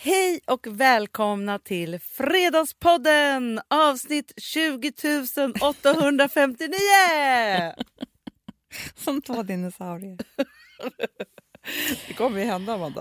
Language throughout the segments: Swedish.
Hej och välkomna till Fredagspodden, avsnitt 20 859! Som 2 dinosaurier. Det kommer ju hända, Amanda.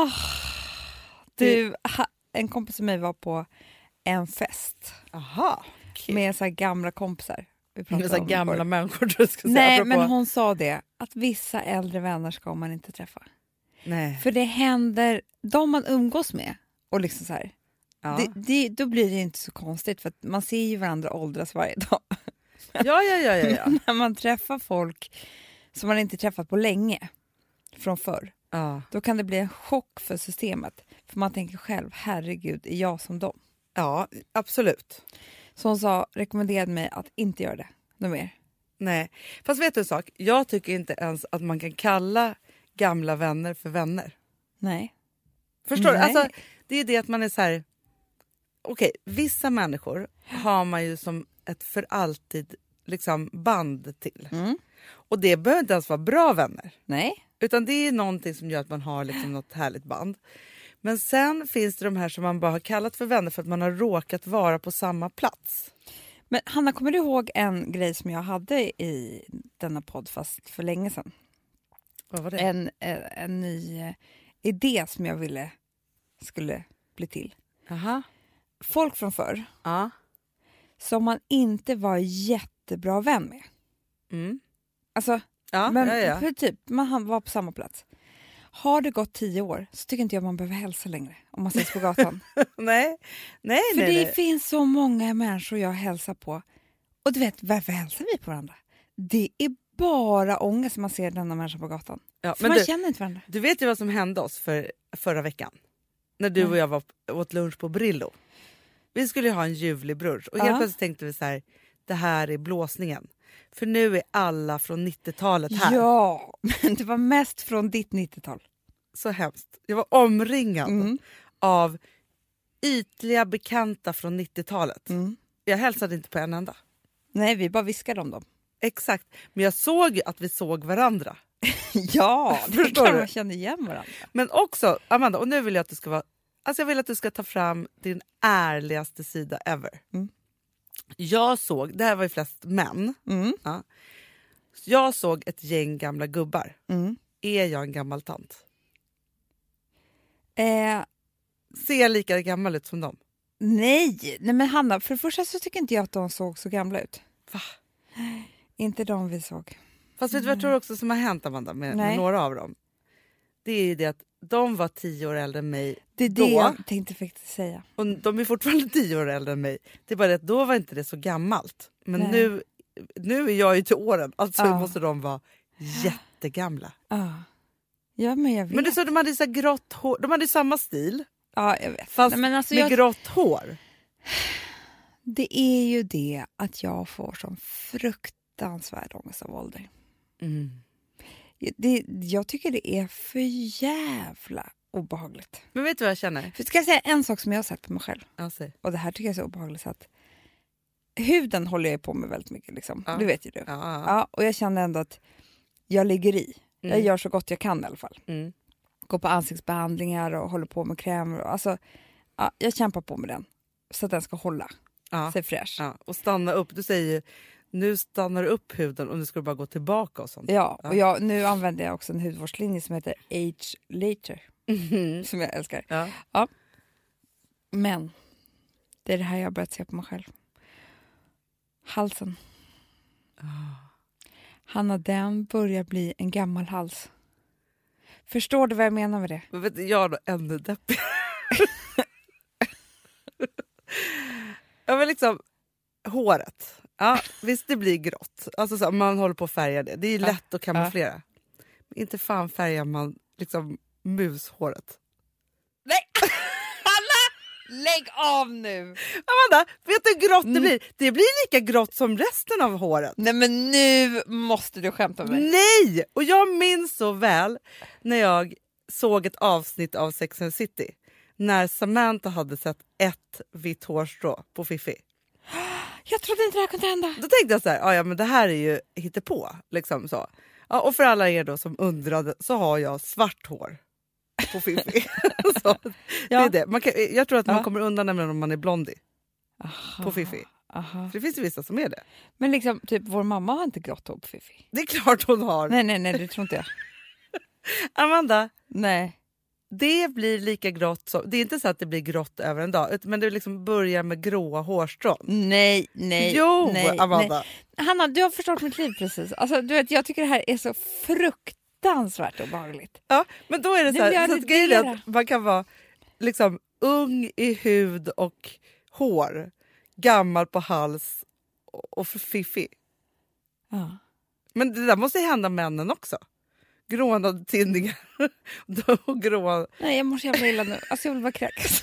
Du, en kompis med mig var på en fest. Aha, med så här gamla kompisar. Med så här gamla människor, du ska säga. Nej, apropå. men hon sa det. Att vissa äldre vänner ska man inte träffa. Nej. För det händer, de man umgås med. Och liksom så här. Ja. Då blir det inte så konstigt. För att man ser ju varandra åldras varje dag. Ja. När man träffar folk som man inte träffat på länge. Från förr. Ja. Då kan det bli en chock för systemet. För man tänker själv, herregud, är jag som dem? Ja, absolut. Så hon rekommenderade mig att inte göra det. Något mer. Nej, fast vet du en sak? Jag tycker inte ens att man kan kalla gamla vänner för vänner. Nej. Förstår du? Nej. Alltså, det är det att man är så här. Okej, vissa människor har man ju som ett för alltid liksom band till. Mm. Och det behöver inte ens vara bra vänner. Nej. Utan det är någonting som gör att man har liksom något härligt band. Men sen finns det de här som man bara har kallat för vänner för att man har råkat vara på samma plats. Men Hanna, kommer du ihåg en grej som jag hade i denna podd fast för länge sedan? Vad var det? En ny idé som jag ville skulle bli till. Aha. Folk från förr Ja. som man inte var jättebra vän med. Mm. Alltså, Ja, men ja. för typ, man var på samma plats. Har det gått 10 år så tycker inte jag man behöver hälsa längre om man ses på gatan. Nej. För det finns så många människor jag hälsar på. Och du vet, varför hälsar vi på varandra? Det är bara ångest man ser denna människa på gatan. Ja, för men man känner inte varandra. Du vet ju vad som hände oss förra veckan. När du och jag åt lunch på Brillo. Vi skulle ju ha en ljuvlig brunch. Och helt plötsligt tänkte vi så här, det här är blåsningen. För nu är alla från 90-talet här. Ja, men det var mest från ditt 90-tal. Så hemskt. Jag var omringad av ytliga bekanta från 90-talet. Mm. Jag hälsade inte på en enda. Nej, vi bara viskade om dem. Exakt. Men jag såg ju att vi såg varandra. Ja, det Förstår kan du? man känna igen varandra. Men också, Amanda, och nu vill jag att du ska vara... Alltså jag vill att du ska ta fram din ärligaste sida ever. Mm. Jag såg, det här var ju flest män. Mm. Ja. Jag såg ett gäng gamla gubbar. Mm. Är jag en gammal tant? Nej, Ser jag lika gammal ut som dem? men Hanna, för det första så tycker inte jag att de såg så gamla ut. Va? Inte de vi såg. Fast vet du vad jag tror också som har hänt, Amanda, med några av dem? Det är ju det att de var 10 år äldre än mig. Det är då, det jag tänkte faktiskt säga. Och de är fortfarande 10 år äldre än mig. Det är bara det att då var inte det så gammalt. Men Nej. nu är jag ju till åren. Alltså måste de vara jättegamla. Ja, men jag vet. Men du sa de hade så här grått hår. De hade samma stil. Ja, jag vet. Fast Nej, men alltså med grått hår. Det är ju det att jag får sån fruktansvärd ångest av ålder. Mm. Jag tycker det är för jävla obehagligt. Men vet du vad jag känner? För ska jag säga en sak som jag har sett på mig själv? Ja, säg. Och det här tycker jag är så obehagligt så att huden håller jag på med väldigt mycket liksom. Ja. Det vet ju du. Ja. Och jag känner ändå att jag ligger i. Jag gör så gott jag kan i alla fall. Mm. Går på ansiktsbehandlingar och håller på med krämer. Alltså, jag kämpar på med den. Så att den ska hålla sig fräsch. Ja. Och stanna upp. Du säger ju, nu stannar du upp huden och nu ska du bara gå tillbaka och sånt. Ja, och nu använder jag också en hudvårdslinje som heter Age Later. Som jag älskar. Ja. Men det är det här jag har börjat se på mig själv. Halsen. Hanna, den börjar bli en gammal hals. Förstår du vad jag menar med det? Men vet du, jag är då ännu deppig. Jag vill liksom håret. Ja, visst det blir grått. Alltså så, man håller på att färga det. Det är lätt att kamouflera. Men inte fan färgar man liksom mushåret. Nej! Hanna! Lägg av nu! Amanda, vet du hur grått det blir? Det blir lika grått som resten av håret. Nej, men nu måste du skämta med mig. Nej! Och jag minns så väl när jag såg ett avsnitt av Sex and the City. När Samantha hade sett ett vitt hårstrå på Fifi. Jag trodde inte det här kunde hända. Då tänkte jag så här, ja men det här är ju hittepå. Liksom så. Ja, och för alla er då som undrade så har jag svart hår. på Fifi. Så, det är det. Jag tror att man kommer undan nämligen om man är blondie. På Fifi. För det finns ju vissa som är det. Men liksom, typ vår mamma har inte grått hår på Fifi. Det är klart hon har. Nej, det tror inte jag. Amanda. Nej. Det blir lika grått som... Det är inte så att det blir grått över en dag. Men det liksom börjar med gråa hårstrån. Nej. Jo, nej, Amanda. Nej. Hanna, du har förstått mitt liv precis. Alltså, du vet, jag tycker det här är så fruktansvärt obehagligt. Ja, men då är det så här... Så att grejen är att man kan vara liksom ung i hud och hår. Gammal på hals och Fifi. Ja. Men det där måste ju hända männen också. Grånade tinningar. Grå... Nej, jag mår så jävla illa nu. Alltså jag vill bara kräkas.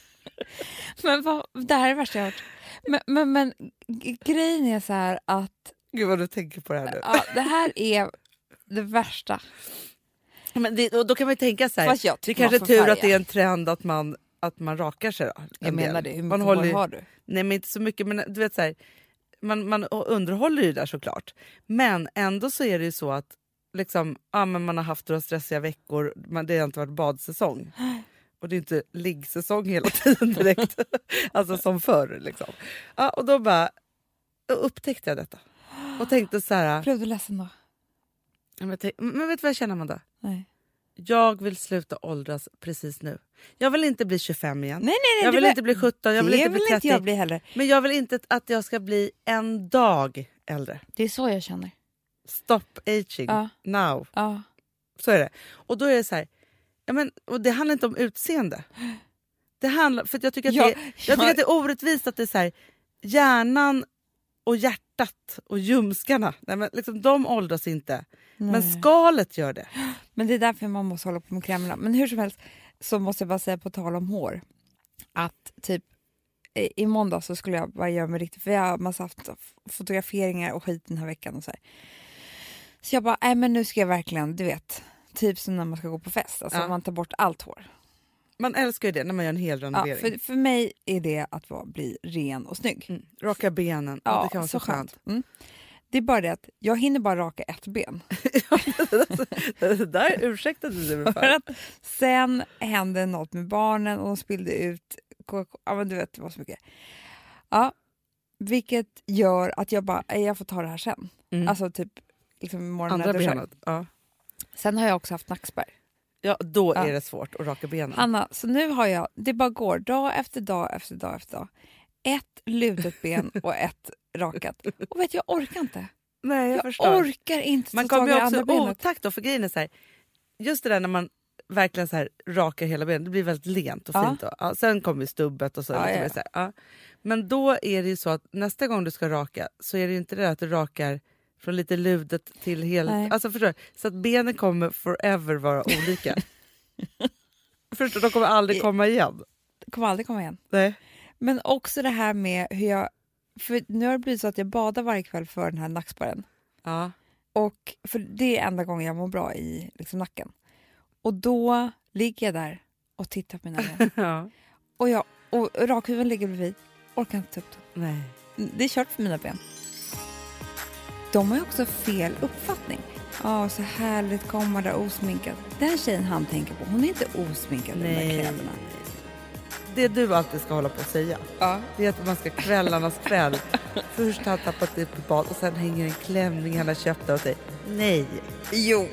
Men det här är det värsta jag har hört. Men grejen är så här att... Gud vad du tänker på det här nu. Ja, det här är det värsta. Men och då kan man ju tänka så här. Fast jag det kanske är tur att det är en trend att man rakar sig då. Jag menar det. Hur mycket hår har du? Nej, men inte så mycket. Men du vet så här, man underhåller ju där såklart. Men ändå så är det ju så att liksom, men man har haft några stressiga veckor. Det har inte varit badsäsong. Och det är inte liggsäsong hela tiden direkt. Alltså som förr liksom. Ja, och då upptäckte jag detta. Och tänkte så här. Blev du ledsen då? Men vet du vad jag känner, Amanda? Nej. Jag vill sluta åldras precis nu. Jag vill inte bli 25 igen. Nej, jag vill inte bli 17, jag vill inte bli 30. Inte jag bli heller. Men jag vill inte att jag ska bli en dag äldre. Det är så jag känner. Stop aging now. Ja. Så är det. Och då är det så här, och det handlar inte om utseende. Det handlar, för jag tycker att jag tycker att det är orättvist att det är så här, hjärnan och hjärtat och ljumskarna, liksom, de åldras inte. Nej. Men skalet gör det. Men det är därför man måste hålla på med krämerna. Men hur som helst så måste jag bara säga på tal om hår. Att typ i måndag så skulle jag bara göra mig riktigt... För jag har haft fotograferingar och skit den här veckan och så här. Så jag bara, men nu ska jag verkligen, du vet. Typ som när man ska gå på fest. Alltså man tar bort allt hår. Man älskar ju det när man gör en hel renovering. Ja, för mig är det att bli ren och snygg. Raka benen. Ja, det kan vara så skönt. Det är bara det att jag hinner bara raka ett ben. Det där ursäktade du mig för. Att sen hände något med barnen och de spillde ut. Ja, men du vet, det var så mycket. Ja, vilket gör att jag får ta det här sen. Alltså typ liksom morgonen. Andra benet. Ja. Sen har jag också haft nackspärr. Ja, då är det svårt att raka benen. Hanna, så nu har jag, det bara går dag efter dag efter dag efter dag. Ett lutet ben och ett rakat. Och vet jag orkar inte. Nej, jag förstår. Orkar inte. Man kommer ju också otakt då, för grejen är så här, just det där när man verkligen så här rakar hela benet, det blir väldigt lent och fint. Ja, sen kommer stubbet och så. Så här, Men då är det ju så att nästa gång du ska raka så är det ju inte det att du rakar från lite ludet till hela... Alltså förstår du? Så att benen kommer forever vara olika. Förstår du? De kommer aldrig komma igen. De kommer aldrig komma igen. Nej. Men också det här med hur jag... För nu har det blivit så att jag badar varje kväll för den här nackspärren. Ja. Och för det är enda gången jag mår bra i liksom nacken. Och då ligger jag där och tittar på mina ben. Och rakhuven ligger bredvid. Orkar inte ta upp den. Nej. Det är kört för mina ben. De har ju också fel uppfattning. Så härligt komma där osminkad. Den tjejen han tänker på, hon är inte osminkad med de där kläderna. Det du alltid ska hålla på att säga. Det är att man ska kvällarnas kväll. Först har tappat ut på bad och sen hänger en klänning han har köpt och säger nej. Jo.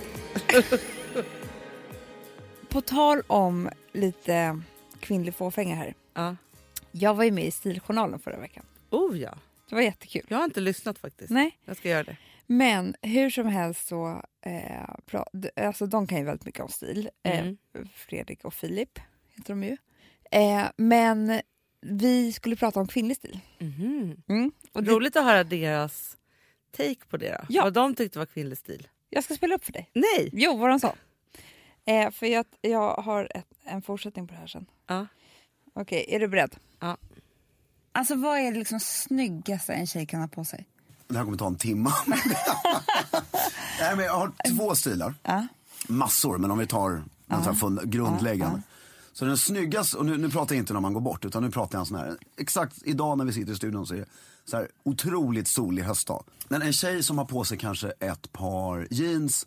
På tal om lite kvinnlig fåfänga här. Jag var ju med i Stiljournalen förra veckan. Ja. Det var jättekul. Jag har inte lyssnat faktiskt. Nej. Jag ska göra det. Men hur som helst så... alltså de kan ju väldigt mycket om stil. Fredrik och Filip heter de ju. Men vi skulle prata om kvinnlig stil. Och roligt att höra deras take på det då. Ja. Vad de tyckte var kvinnlig stil. Jag ska spela upp för dig. Nej! Jo, vad de sa. För jag har en fortsättning på det här sen. Okej, är du beredd? Ja. Alltså vad är det liksom snyggaste en tjej kan ha på sig? Det här kommer ta en timme. Nej, men jag har 2 stilar. Massor, men om vi tar grundläggande. Så den snyggaste, och nu pratar jag inte när man går bort, utan nu pratar jag en sån här. Exakt idag när vi sitter i studion så är det så här otroligt solig höstdag. Men en tjej som har på sig kanske ett par jeans,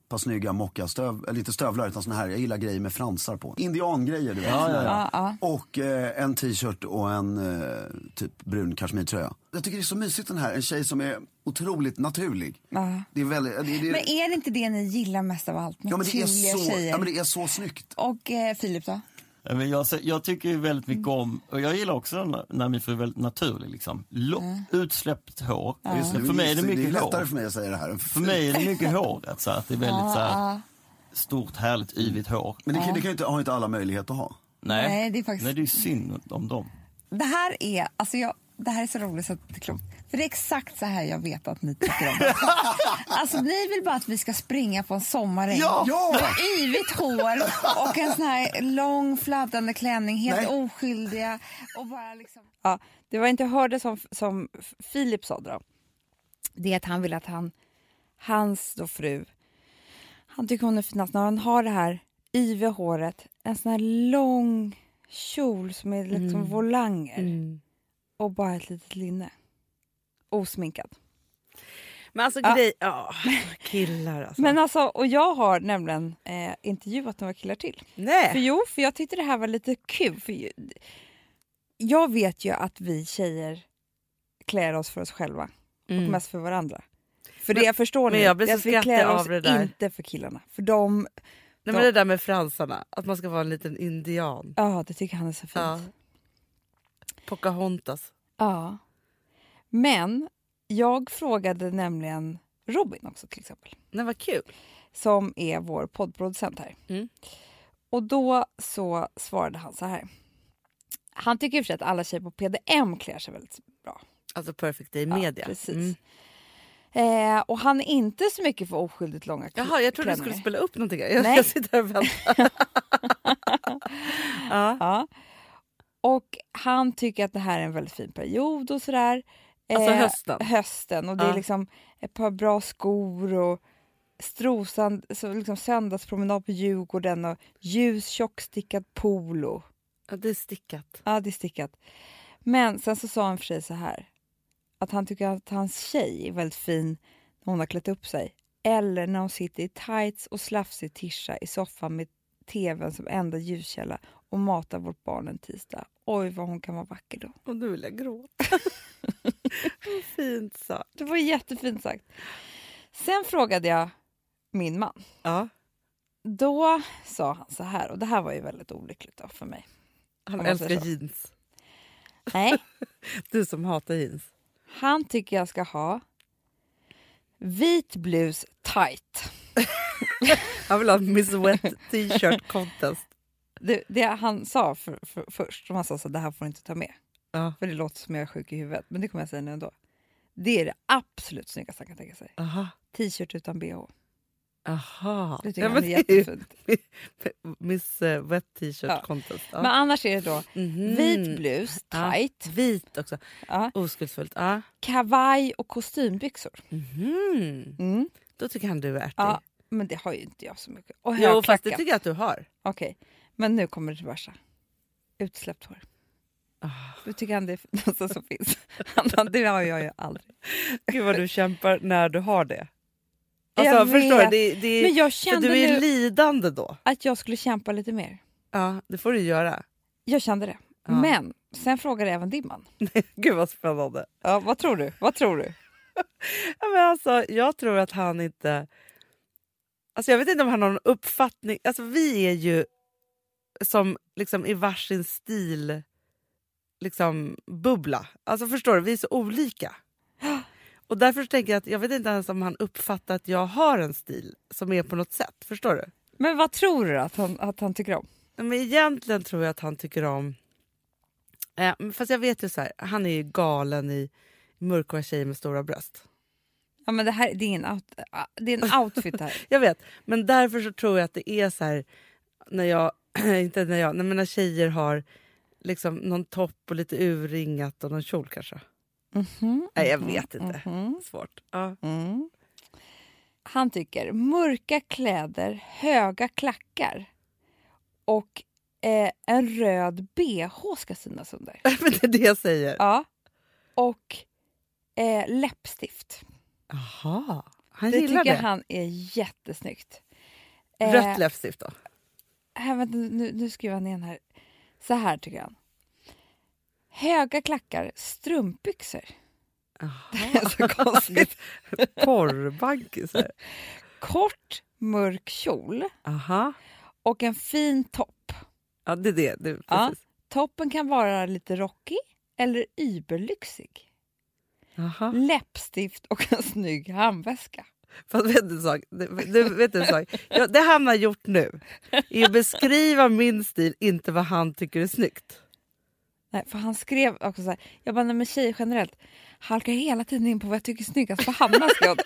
par snygga lite stövlar utan såna här, jag gillar grejer med fransar på. Indiangrejer, du vet. Och en t-shirt och en typ brun kashmirtröja. Jag tycker det är så mysigt den här, en tjej som är otroligt naturlig. Det är väldigt, men är det inte det ni gillar mest av allt? Ja, men det är så, men det är så snyggt. Och Filip då? Jag tycker ju väldigt mycket om, och jag gillar också när min fru är väldigt naturlig liksom. Utsläppt hår. För mig är det mycket hår. Det är lättare för mig att säga det här. För mig är det mycket hår, så att det är väldigt så här, stort, härligt, yvigt hår. Men det kan ju inte, har inte alla möjlighet att ha. Nej, det är faktiskt... Nej, det är synd om dem. Det här är, det här är så roligt så att det är klokt. För det är exakt så här jag vet att ni tycker om det. Alltså ni vill bara att vi ska springa på en sommaräng. Med yvigt hår och en sån här lång fladdrande klänning, helt oskyldiga. Och bara liksom... Ja, det var inte jag hörde som Filip sa då. Det är att han vill att hans då fru, han tycker hon är finast när han har det här yviga håret, en sån här lång kjol som är lite som volanger. Och bara ett litet linne. Osminkad. Men alltså killar alltså. Men alltså, och jag har nämligen intervjuat några killar till. Nej. För jag tyckte det här var lite kul. För jag vet ju att vi tjejer klär oss för oss själva. Och mest för varandra. För det jag förstår nu, jag att vi klär oss inte för killarna. För men det där med fransarna, att man ska vara en liten indian. Ja, det tycker han är så fint. Ja. Pocahontas. Ja. Men jag frågade nämligen Robin också till exempel. Nej, vad kul. Som är vår poddproducent här. Och då så svarade han så här. Han tycker i och för sig att alla tjejer på PDM klär sig väldigt bra. Alltså Perfect Day Media. Ja, precis. Och han är inte så mycket för oskyldigt långa klänningar. Jaha, jag trodde du skulle spela upp någonting. Jag sitter här och väntar. Ja. Och han tycker att det här är en väldigt fin period och sådär. Alltså hösten. Och det är liksom ett par bra skor och strosan, så liksom söndagspromenad på Djurgården och ljus tjockstickad polo. Ja, det är stickat. Ja, det är stickat. Men sen så sa han för sig så här. Att han tycker att hans tjej är väldigt fin när hon har klätt upp sig. Eller när hon sitter i tights och slafsig tisha i soffan med tvn som enda ljuskälla och matar vårt barn en tisdag. Oj, vad hon kan vara vacker då. Och nu vill jag gråta. Fint sagt. Det var jättefint sagt. Sen frågade jag min man. Ja. Då sa han så här, och det här var ju väldigt olyckligt då för mig. Han älskar jeans. Nej. Du som hatar jeans. Han tycker jag ska ha vit blus tight. Han vill ha Miss Wet t-shirt contest. Det han sa först, som han sa så det här får inte ta med. Ja. För det låter som jag är sjuk i huvudet, men det kommer jag säga nu ändå. Det är det absolut snyggaste han kan tänka sig. Aha. T-shirt utan bh. Aha. Det tycker han är jättefint. Miss Wet t-shirt contest. Ja. Men annars är det då vit blus, tight. Ja, vit också. Ja. Oskuldsfullt. Ja. Kavaj och kostymbyxor. Då tycker han du är ärtig. Ja, men det har ju inte jag så mycket. Och jo, fast det tycker jag att du har. Okej, men nu kommer det till värsta. Utsläppt hår. Du tycker han det är något som finns. Det har jag ju aldrig. Gud vad du kämpar när du har det. Alltså, förstår du? Men jag kände du är lidande då. Att jag skulle kämpa lite mer. Ja, det får du göra. Jag kände det. Ja. Men sen frågade jag även din man. Gud vad spännande. Ja, vad tror du? Ja, men alltså, jag tror att han inte... Alltså, jag vet inte om han har någon uppfattning. Alltså, vi är ju som liksom i varsin stil liksom bubbla. Alltså förstår du, vi är så olika. Och därför tänker jag att jag vet inte ens om han uppfattar att jag har en stil som är på något sätt. Förstår du? Men vad tror du att han tycker om? Men egentligen tror jag att han tycker om... fast jag vet ju så här, han är ju galen i mörka tjejer med stora bröst. Ja, men det är en outfit här. Jag vet, men därför så tror jag att det är så här när tjejer har liksom någon topp och lite urringat och någon kjol kanske. Nej, jag vet inte. Svårt. Ja. Han tycker mörka kläder, höga klackar och en röd BH ska synas under. Men det är det jag säger. Ja. Och läppstift. Aha. Han det gillar tycker det. han är jättesnyggt. Rött läppstift då? Nu skriver han igen här. Så här tycker han. Höga klackar, strumpbyxor. Det är så konstigt. Porrbankisar. Kort, mörk kjol. Aha. Och en fin topp. Ja, det är det. Precis. Ja, toppen kan vara lite rockig eller überlyxig. Aha. Läppstift och en snygg handväska. Fast vet du en sak? Vet du en sak? Ja, det han har gjort nu är att beskriva min stil, inte vad han tycker är snyggt. Nej, för han skrev också så här. Jag bara, nej men tjejer generellt halkar hela tiden in på vad jag tycker är snyggast på Hannas jobb.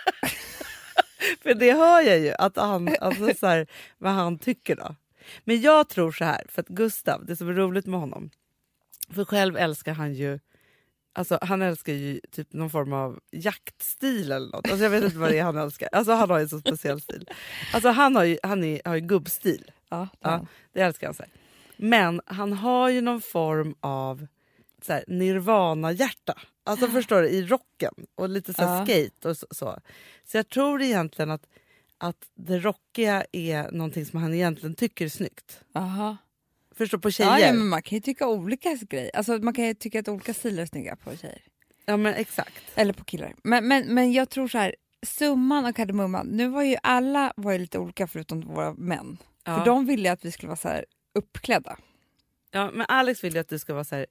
För det hör jag ju, att han, alltså så här, vad han tycker då. Men jag tror så här, för att Gustav, det som är roligt med honom, för själv älskar han ju, alltså han älskar ju typ någon form av jaktstil eller något. Alltså jag vet inte vad det är han älskar. Alltså han har ju en så speciell stil. Alltså han har ju gubbstil. Ja, det älskar han så här. Men han har ju någon form av så här, Nirvana-hjärta. Alltså förstår du, i rocken och lite så här skate och så. Så jag tror egentligen att det rockiga är någonting som han egentligen tycker är snyggt. Aha. Förstår på tjejer? Ja, men man kan ju tycka olika grejer. Alltså man kan ju tycka att olika stilar är snygga på tjejer. Ja men exakt. Eller på killar. Men jag tror så här, summan och kardemumman, nu var ju alla lite olika förutom våra män. Ja. För de ville att vi skulle vara så här uppklädda. Ja, men Alex vill ju att du ska vara så här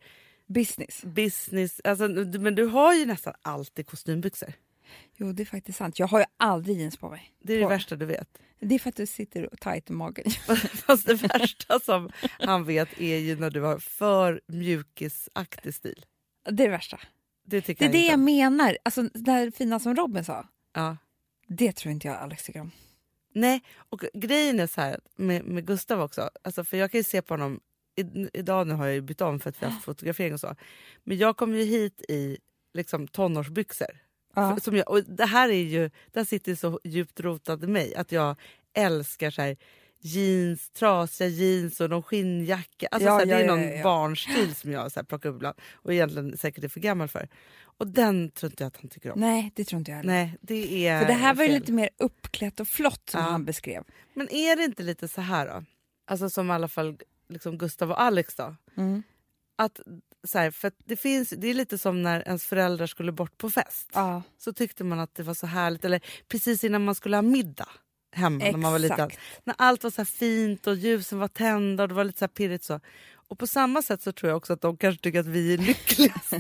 business. Alltså, men du har ju nästan alltid kostymbyxor. Jo, det är faktiskt sant. Jag har ju aldrig jeans på mig. Det är det värsta du vet. Det är för att du sitter tajt i magen. Fast det värsta som han vet är ju när du har för mjukisaktig stil. Det är det värsta. Det är det jag menar. Alltså det här fina som Robin sa. Ja. Det tror inte jag Alex tycker om. Nej, och grejen är så här med Gustav också. Alltså, för jag kan ju se på honom. Idag nu har jag ju bytt om för att vi har haft fotografering och så. Men jag kom ju hit i liksom tonårsbyxor. Ja. Och det här sitter så djupt rotat i mig att jag älskar så här jeans, trasiga jeans och någon skinnjacka. Alltså så här, det är någon barnstil som jag så här plockar upp ibland och egentligen säkert är för gammal för. Och den tror inte jag att han tycker om. Nej, det tror inte jag heller. Nej, det är för det här var ju fel. lite mer uppklätt och flott som han beskrev. Men är det inte lite så här då? Alltså som i alla fall liksom Gustav och Alex då. Mm. Att så här, för att det är lite som när ens föräldrar skulle bort på fest. Ja. Så tyckte man att det var så härligt. Eller precis innan man skulle ha middag hemma när man var liten. När allt var så här fint och ljusen var tända och det var lite så här pirrigt så. Och på samma sätt så tror jag också att de kanske tycker att vi är lyckligast.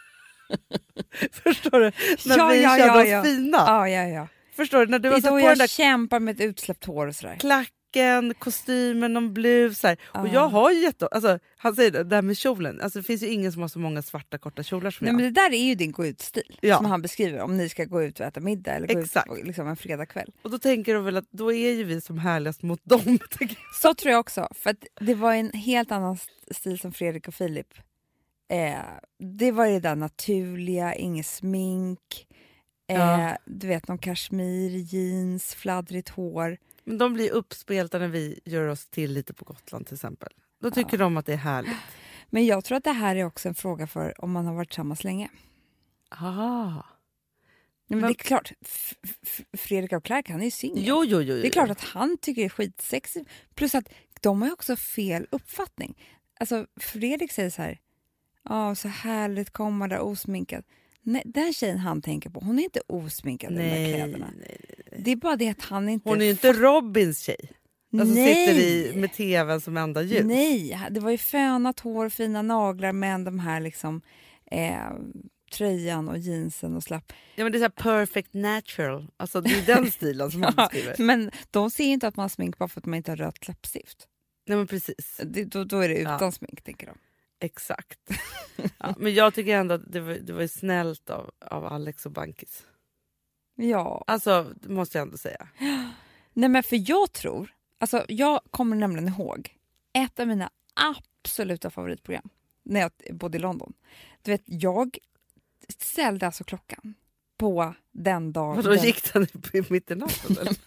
Förstår du? När vi känner oss fina. Ja. Förstår du? När du det är var då på jag den där kämpar med ett utsläppt hår och sådär. klacken, kostymen, någon blus. Så här. Och jag har ju alltså, han säger det här med kjolen. Alltså, det finns ju ingen som har så många svarta korta kjolar som jag. Men det där är ju din gå-ut-stil som han beskriver. Om ni ska gå ut och äta middag eller gå ut på, liksom, en fredagkväll. Och då tänker de väl att då är ju vi som härligast mot dem. Så tror jag också. För att det var en helt annan stil som Fredrik och Filip. Det var det där naturliga, inget smink. Du vet, någon kashmir, jeans, fladdrigt hår. Men de blir uppspelta när vi gör oss till lite på Gotland till exempel. Då tycker de att det är härligt. Men jag tror att det här är också en fråga för om man har varit tillsammans länge. Men det är klart, Fredrik av Clark, han är ju singel. Jo. Det är klart att han tycker det är skitsexigt. Plus att de har ju också fel uppfattning. Alltså Fredrik säger så här, så härligt komma där osminkad. Nej, den tjejen han tänker på, hon är inte osminkad i de där kläderna. Nej. Det är bara det att han inte... Hon är ju inte Robins tjej. Alltså sitter med tvn som enda ljus. Nej, det var ju fönat hår, fina naglar, men de här liksom tröjan och jeansen och slapp. Ja, men det är så här perfect natural. Alltså det är den stilen som han beskriver. Men de ser inte att man har smink bara för att man inte har rött läppstift. Nej, men precis. Då är det utan smink, tänker de. Exakt. Men jag tycker ändå att det var snällt av Alex och Bankis. Ja. Alltså, det måste jag ändå säga. Nej, men för jag tror... Alltså, jag kommer nämligen ihåg ett av mina absoluta favoritprogram när jag bodde i London. Du vet, jag ställde alltså klockan på den dagen... Vadå, gick den mitt i natten? Eller?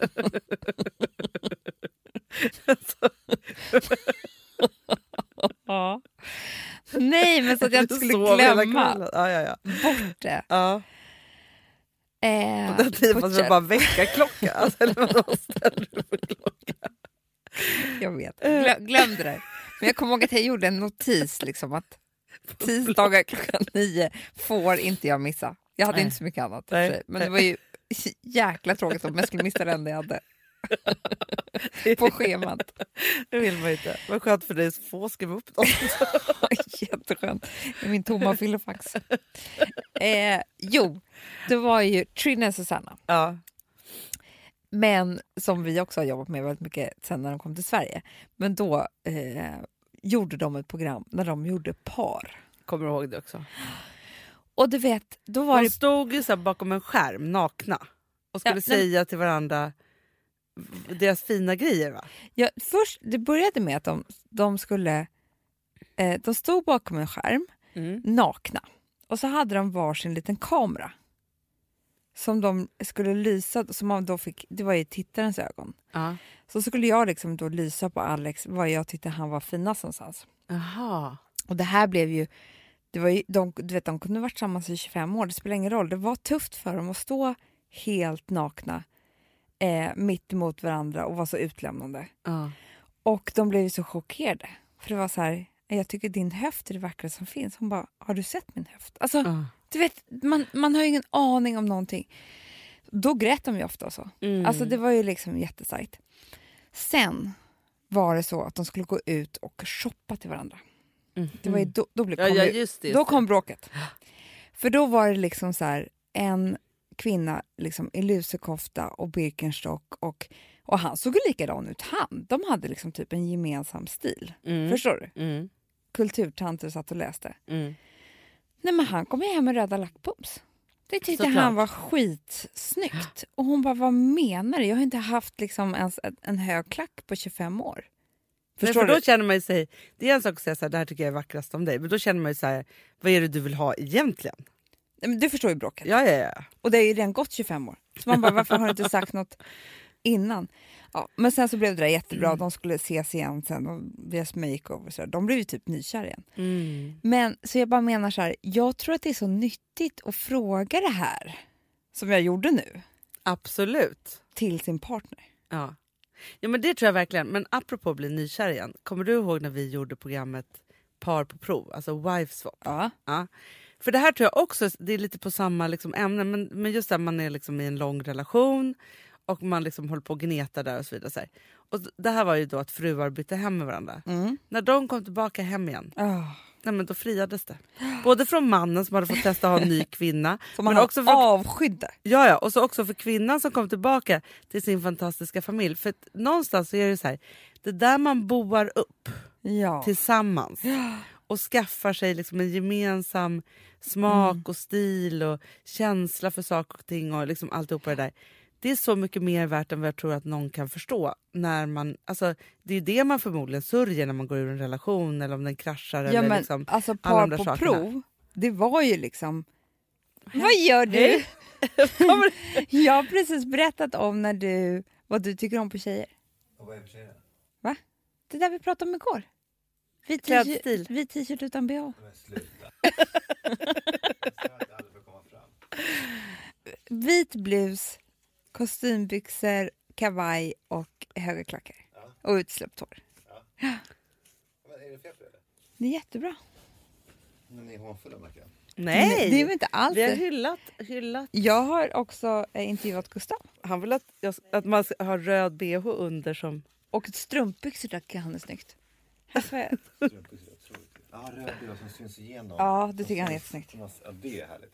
Ja. Nej, men så att jag inte skulle glömma Ja. bort det. Ja. Och den tiden måste det bara väcka klocka. Alltså, eller vadå, ställer du för klocka? Jag vet, glöm det där. Men jag kommer ihåg att jag gjorde en notis liksom att tisdagar klockan 9 får inte jag missa. Jag hade inte så mycket annat. Nej. Men det var ju jäkla tråkigt om jag skulle missa det enda jag hade på schemat. Det vill man inte. Vad skönt för dig att få skriva upp dem. Jätteskönt. Det är min tomma fyllefax. Jo, det var ju Trin och Susanna. Ja. Men som vi också har jobbat med väldigt mycket sen när de kom till Sverige. Men då gjorde de ett program när de gjorde par. Kommer du ihåg det också? Och du vet, då var de stod ju så här bakom en skärm, nakna. Och skulle säga till varandra deras fina grejer, va? Ja, först, det började med att de skulle... de stod bakom en skärm, nakna. Och så hade de varsin liten kamera. Som de skulle lysa, som man då fick, det var ju tittarens ögon. Så skulle jag liksom då lysa på Alex vad jag tyckte han var finast någonstans. Aha. Och det här blev ju, det var ju de kunde varit tillsammans i 25 år, det spelar ingen roll. Det var tufft för dem att stå helt nakna mitt emot varandra och vara så utlämnande. Och de blev ju så chockerade. För det var så här, jag tycker din höft är det vackraste som finns. Hon bara, har du sett min höft? Alltså, du vet, man har ju ingen aning om någonting. Då grät de ju ofta så. Alltså det var ju liksom jättesajt. Sen var det så att de skulle gå ut och shoppa till varandra. Det var ju då kom bråket. För då var det liksom så här, en kvinna liksom i lusekofta och Birkenstock och han såg ju likadan ut. De hade liksom typ en gemensam stil. Förstår du? Kulturtanter satt och läste. Nej, men han kom hem med röda lackpumps. Det tyckte han var skitsnyggt. Och hon bara, vad menar du? Jag har inte haft liksom ens en hög klack på 25 år. Förstår du? Då känner man ju sig, det är en sak att säga så här, det här tycker jag är vackrast om dig. Men då känner man ju så här, vad är det du vill ha egentligen? Men du förstår ju bråket. Ja. Och det är ju redan gått 25 år. Så man bara, varför har du inte sagt något innan? Ja, men sen så blev det där jättebra. De skulle ses igen sen och deras makeover så där. De blev ju typ nykär igen. Men så jag bara menar så här, jag tror att det är så nyttigt att fråga det här som jag gjorde nu. Absolut. Till sin partner. Ja, men det tror jag verkligen. Men apropå bli nykär igen. Kommer du ihåg när vi gjorde programmet Par på prov? Alltså wife swap. Ja. För det här tror jag också, det är lite på samma liksom ämne. Men just där man är liksom i en lång relation. Och man liksom håller på att gneta där och så vidare. Så här. Och det här var ju då att fruar bytte hem med varandra. När de kom tillbaka hem igen. Nej, men då friades det. Både från mannen som hade fått testa att ha en ny kvinna. Som man också avskydde. Ja, och så också för kvinnan som kom tillbaka till sin fantastiska familj. För att någonstans så är det så här. Det där man boar upp tillsammans. Och skaffar sig liksom en gemensam smak och stil och känsla för saker och ting. Och liksom alltihopa det där. Det är så mycket mer värt än vad jag tror att någon kan förstå. När man, alltså, det är det man förmodligen sörjer när man går ur en relation eller om den kraschar. Ja, eller men liksom, alltså par på prov, det var ju liksom... Vad gör du? Jag har precis berättat om vad du tycker om på tjejer. Och vad är för tjejer? Va? Det där vi pratade om igår. Vit t-shirt utan bh. Men sluta. Vit blus, kostymbyxor, kavaj och höga klackar. Och utsläppt hår. Men är det fel för det? Det är jättebra. Men ni är hånfulla, märker jag. Nej, det är inte alls. Vi har hyllat. Jag har också intervjuat Gustav. Han vill att man ska ha röd bh under som... Och strumpbyxor tycker han är snyggt. Ja, röd bh som syns igenom. Ja, det tycker han är jättesnyggt. Ja, det är härligt.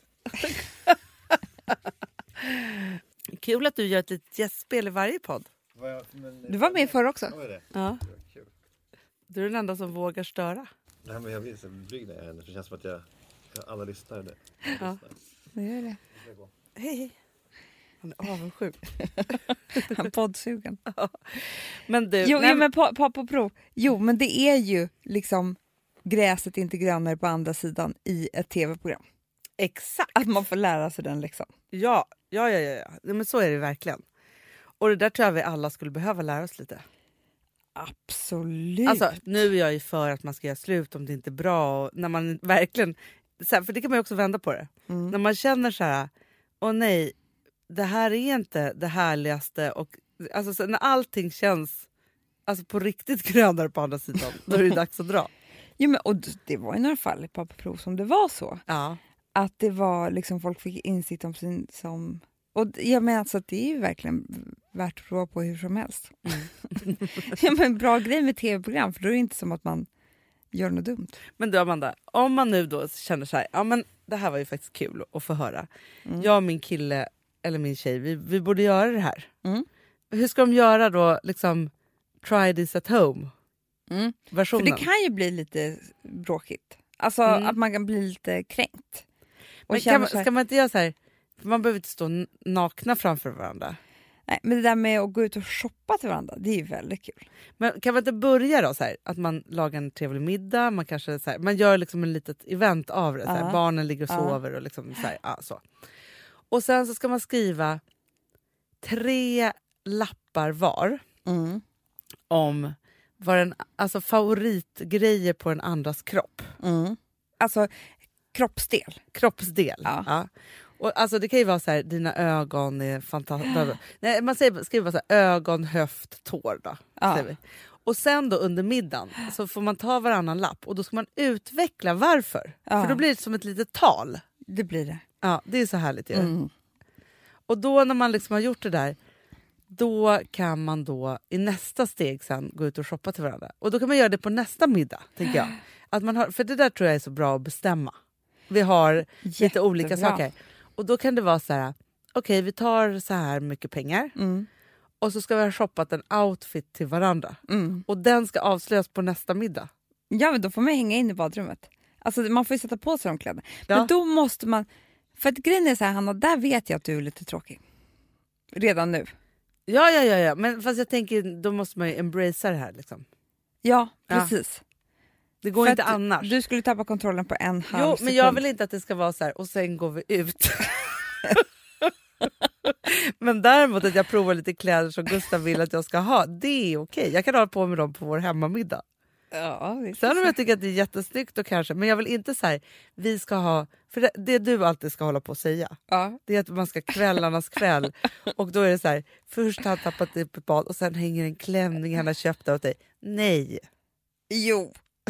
Kul att du gör ett litet gästspel i varje podd. Du var med förr också. Ja. Du är den enda som vågar störa. Nej, men jag blir så blyg när jag händer. För det känns som att jag alla lyssnar där. Ja, det gör det. Hej. Han är avundsjuk. Han är poddsugen. Ja. Men du... Jo, men på prov. Jo, men det är ju liksom gräset inte grönare på andra sidan i ett tv-program. Exakt. Att man får lära sig den liksom. Ja. Men så är det verkligen. Och det där tror jag vi alla skulle behöva lära oss lite. Absolut. Alltså, nu är jag ju för att man ska göra slut om det inte är bra. Och när man verkligen... För det kan man ju också vända på det. När man känner så här... Åh nej, det här är inte det härligaste. Och, alltså, så när allting känns alltså, på riktigt grönare på andra sidan, då är det dags att dra. Jo, men, och det var i några fall på prov som det var så. Ja. Att det var liksom folk fick insikt om sin... Som, och jag menar alltså att det är ju verkligen värt att prova på hur som helst. Ja, men bra grej med tv-program, för då är det inte som att man gör något dumt. Men du Amanda, om man nu då känner så här, ja men det här var ju faktiskt kul att få höra. Jag och min kille eller min tjej, vi borde göra det här. Hur ska de göra då, liksom try this at home versionen? För det kan ju bli lite bråkigt. Alltså att man kan bli lite kränkt. Och men ska man inte göra så här, man behöver inte stå nakna framför varandra. Nej, men det där med att gå ut och shoppa till varandra, det är ju väldigt kul. Men kan man inte börja då så här, att man lagar en trevlig middag, man kanske så här, man gör liksom en litet event av det, så här, barnen ligger och sover och liksom så här, så. Och sen så ska man skriva 3 lappar var om vad alltså favoritgrejer på den andras kropp. Alltså kroppsdel. Kroppsdel. Ja. Och alltså det kan ju vara så här, dina ögon är fantastiska. Nej, man skriver bara så här, ögon, höft, tår då. Och sen då under middagen så får man ta varannan lapp och då ska man utveckla varför. För då blir det som ett litet tal. Det blir det. Ja, det är så härligt ju. Och då när man liksom har gjort det där, då kan man då i nästa steg sen gå ut och shoppa till varandra. Och då kan man göra det på nästa middag, tänker jag. Att man har, för det där tror jag är så bra att bestämma. Vi har lite olika saker. Och då kan det vara så här, okej, vi tar så här mycket pengar. Och så ska vi ha shoppat en outfit till varandra. Och den ska avslöjas på nästa middag. Ja, men då får man hänga in i badrummet. Alltså man får ju sätta på sig de kläderna. Men då måste man... För att grejen är så här, Hanna, där vet jag att du är lite tråkig. Redan nu. Ja. Men fast jag tänker, då måste man ju embracea det här liksom. Ja, precis. Det går för inte annars. Du skulle tappa kontrollen på en halv sekund. Men jag vill inte att det ska vara så här och sen går vi ut. Men däremot att jag provar lite kläder som Gustav vill att jag ska ha, det är okej. Jag kan hålla på med dem på vår hemmamiddag. Ja, sen om jag tycker att det är jättesnyggt då kanske, men jag vill inte så här, vi ska ha, för det du alltid ska hålla på att säga, det är att man ska kvällarnas kväll och då är det så här, först har han tappat upp ett bad och sen hänger en klänning han har köpt åt dig. Nej. Jo.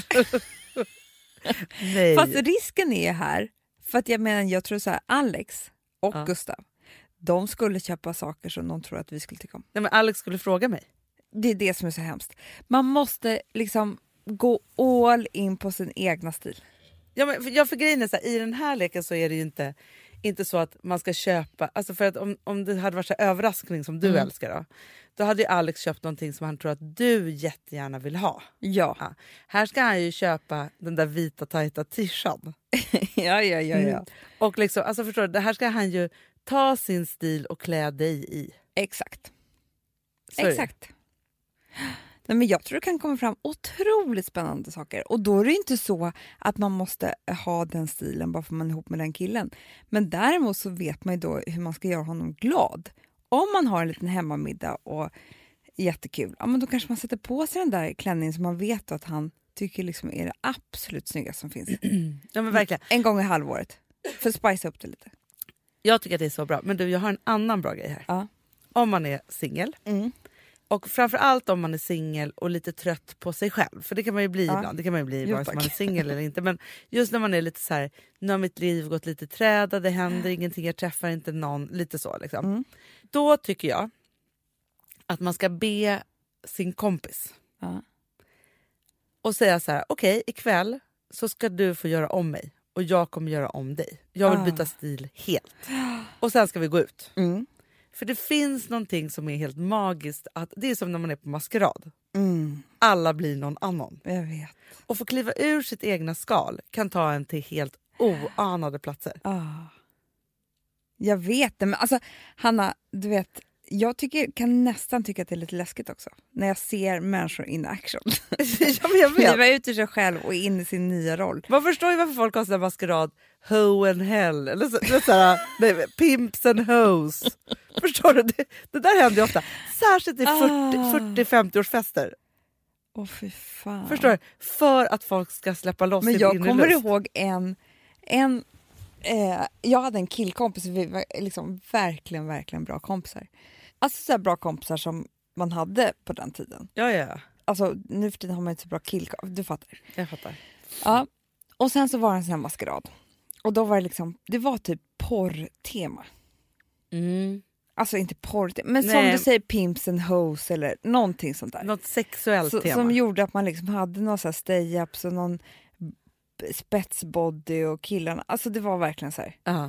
Nej. Fast risken är här, för att jag tror så här, Alex och Gustav, de skulle köpa saker som de tror att vi skulle tycka om. Nej, men Alex skulle fråga mig. Det är det som är så hemskt. Man måste liksom gå all in på sin egna stil. Ja, men för grejen är så här, i den här leken så är det ju inte så att man ska köpa, alltså för att om det hade varit så överraskning som du älskar då hade ju Alex köpt någonting som han tror att du jättegärna vill ha. Ja. Här ska han ju köpa den där vita tajta tishan. Ja. Och liksom, alltså förstår du, det här ska han ju ta sin stil och klä dig i. Exakt. Sorry. Exakt. Nej, men jag tror det kan komma fram otroligt spännande saker. Och då är det inte så att man måste ha den stilen bara för man är ihop med den killen. Men däremot så vet man ju då hur man ska göra honom glad. Om man har en liten hemmamiddag och jättekul, ja, men då kanske man sätter på sig den där klänningen som man vet att han tycker liksom är det absolut snyggaste som finns. Ja, men verkligen. En gång i halvåret. För att spice upp det lite. Jag tycker att det är så bra. Men du, jag har en annan bra grej här. Ja. Om man är singel. Och framförallt om man är singel och lite trött på sig själv. För det kan man ju bli ibland. Det kan man ju bli vare sig man är singel eller inte. Men just när man är lite så här, nu har mitt liv gått lite träda, det händer ingenting, jag träffar inte någon, lite så liksom. Då tycker jag att man ska be sin kompis. Och säga så här, okej, ikväll så ska du få göra om mig. Och jag kommer göra om dig. Jag vill byta stil helt. Och sen ska vi gå ut. För det finns någonting som är helt magiskt. Att det är som när man är på maskerad. Alla blir någon annan. Jag vet. Och få kliva ur sitt egna skal kan ta en till helt oanade platser. Jag vet det. Men alltså, Hanna, du vet, jag kan nästan tycka att det är lite läskigt också. När jag ser människor in action. Ja, men jag vet. Kliva ut ur sig själv och in i sin nya roll. Man förstår ju varför folk har sån maskerad. Ho and hell. Eller så, pimps and hoes. Förstår du? Det där händer ju ofta. Särskilt i 40-50-årsfester. Fy fan. Förstår du? För att folk ska släppa loss. Men jag kommer ihåg en Jag hade en killkompis, vi var liksom verkligen bra kompisar. Alltså så här bra kompisar som man hade på den tiden. Ja. Alltså nu för tiden har man inte så bra killkompis, du fattar. Jag fattar. Ja, och sen så var det en sån här maskerad. Och då var det liksom, det var typ porrtema. Alltså inte porr, men som du säger pimps and hoes eller någonting sånt där. Något sexuellt tema. Som gjorde att man liksom hade någon så här stay-ups och någon spetsbody och killarna. Alltså det var verkligen så här.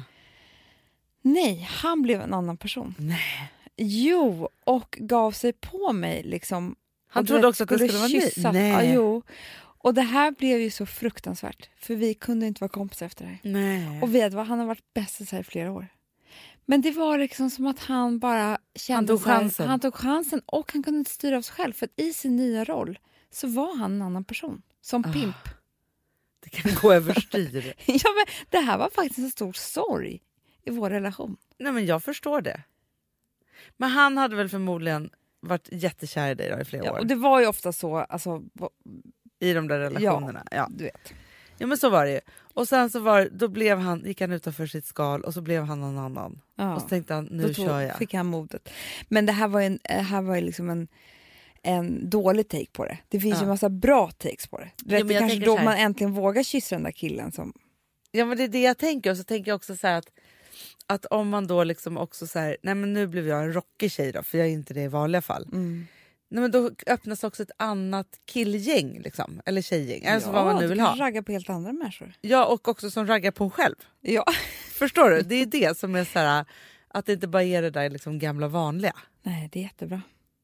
Nej, han blev en annan person. Nej. Jo, och gav sig på mig liksom. Han trodde också att det skulle vara kyssa. Nej. Ja, jo. Och det här blev ju så fruktansvärt. För vi kunde inte vara kompisar efter det här. Nej. Och vet vad, han har varit bästis här i flera år. Men det var liksom som att han bara kände han tog chansen och han kunde inte styra av sig själv. För att i sin nya roll så var han en annan person. Som pimp. Det kan gå överstyr. Ja, men det här var faktiskt en stor sorg i vår relation. Nej, men jag förstår det. Men han hade väl förmodligen varit jättekär i dig då i flera år. Och det var ju ofta så. Alltså, i de där relationerna. Ja, du vet. Ja, men så var det ju. Och sen så gick han utanför sitt skal och så blev han någon annan. Och så tänkte han, nu kör jag. Fick han modet. Men det här var ju liksom en dålig take på det. Det finns ju en massa bra takes på det. Det är kanske då man äntligen vågar kyssa den där killen som... Ja, men det är det jag tänker. Och så tänker jag också så här att om man då liksom också så här, nej men nu blev jag en rockig tjej då, för jag är inte det i vanliga fall. Nej, men då öppnas också ett annat killgäng liksom, eller tjejgäng, alltså vad man nu vill ha. Ja, ragga på helt andra människor. Ja, och också som raggar på en själv. Ja. Förstår du? Det är det som är så här, att det inte bara är det där liksom gamla vanliga. Nej, det är jättebra.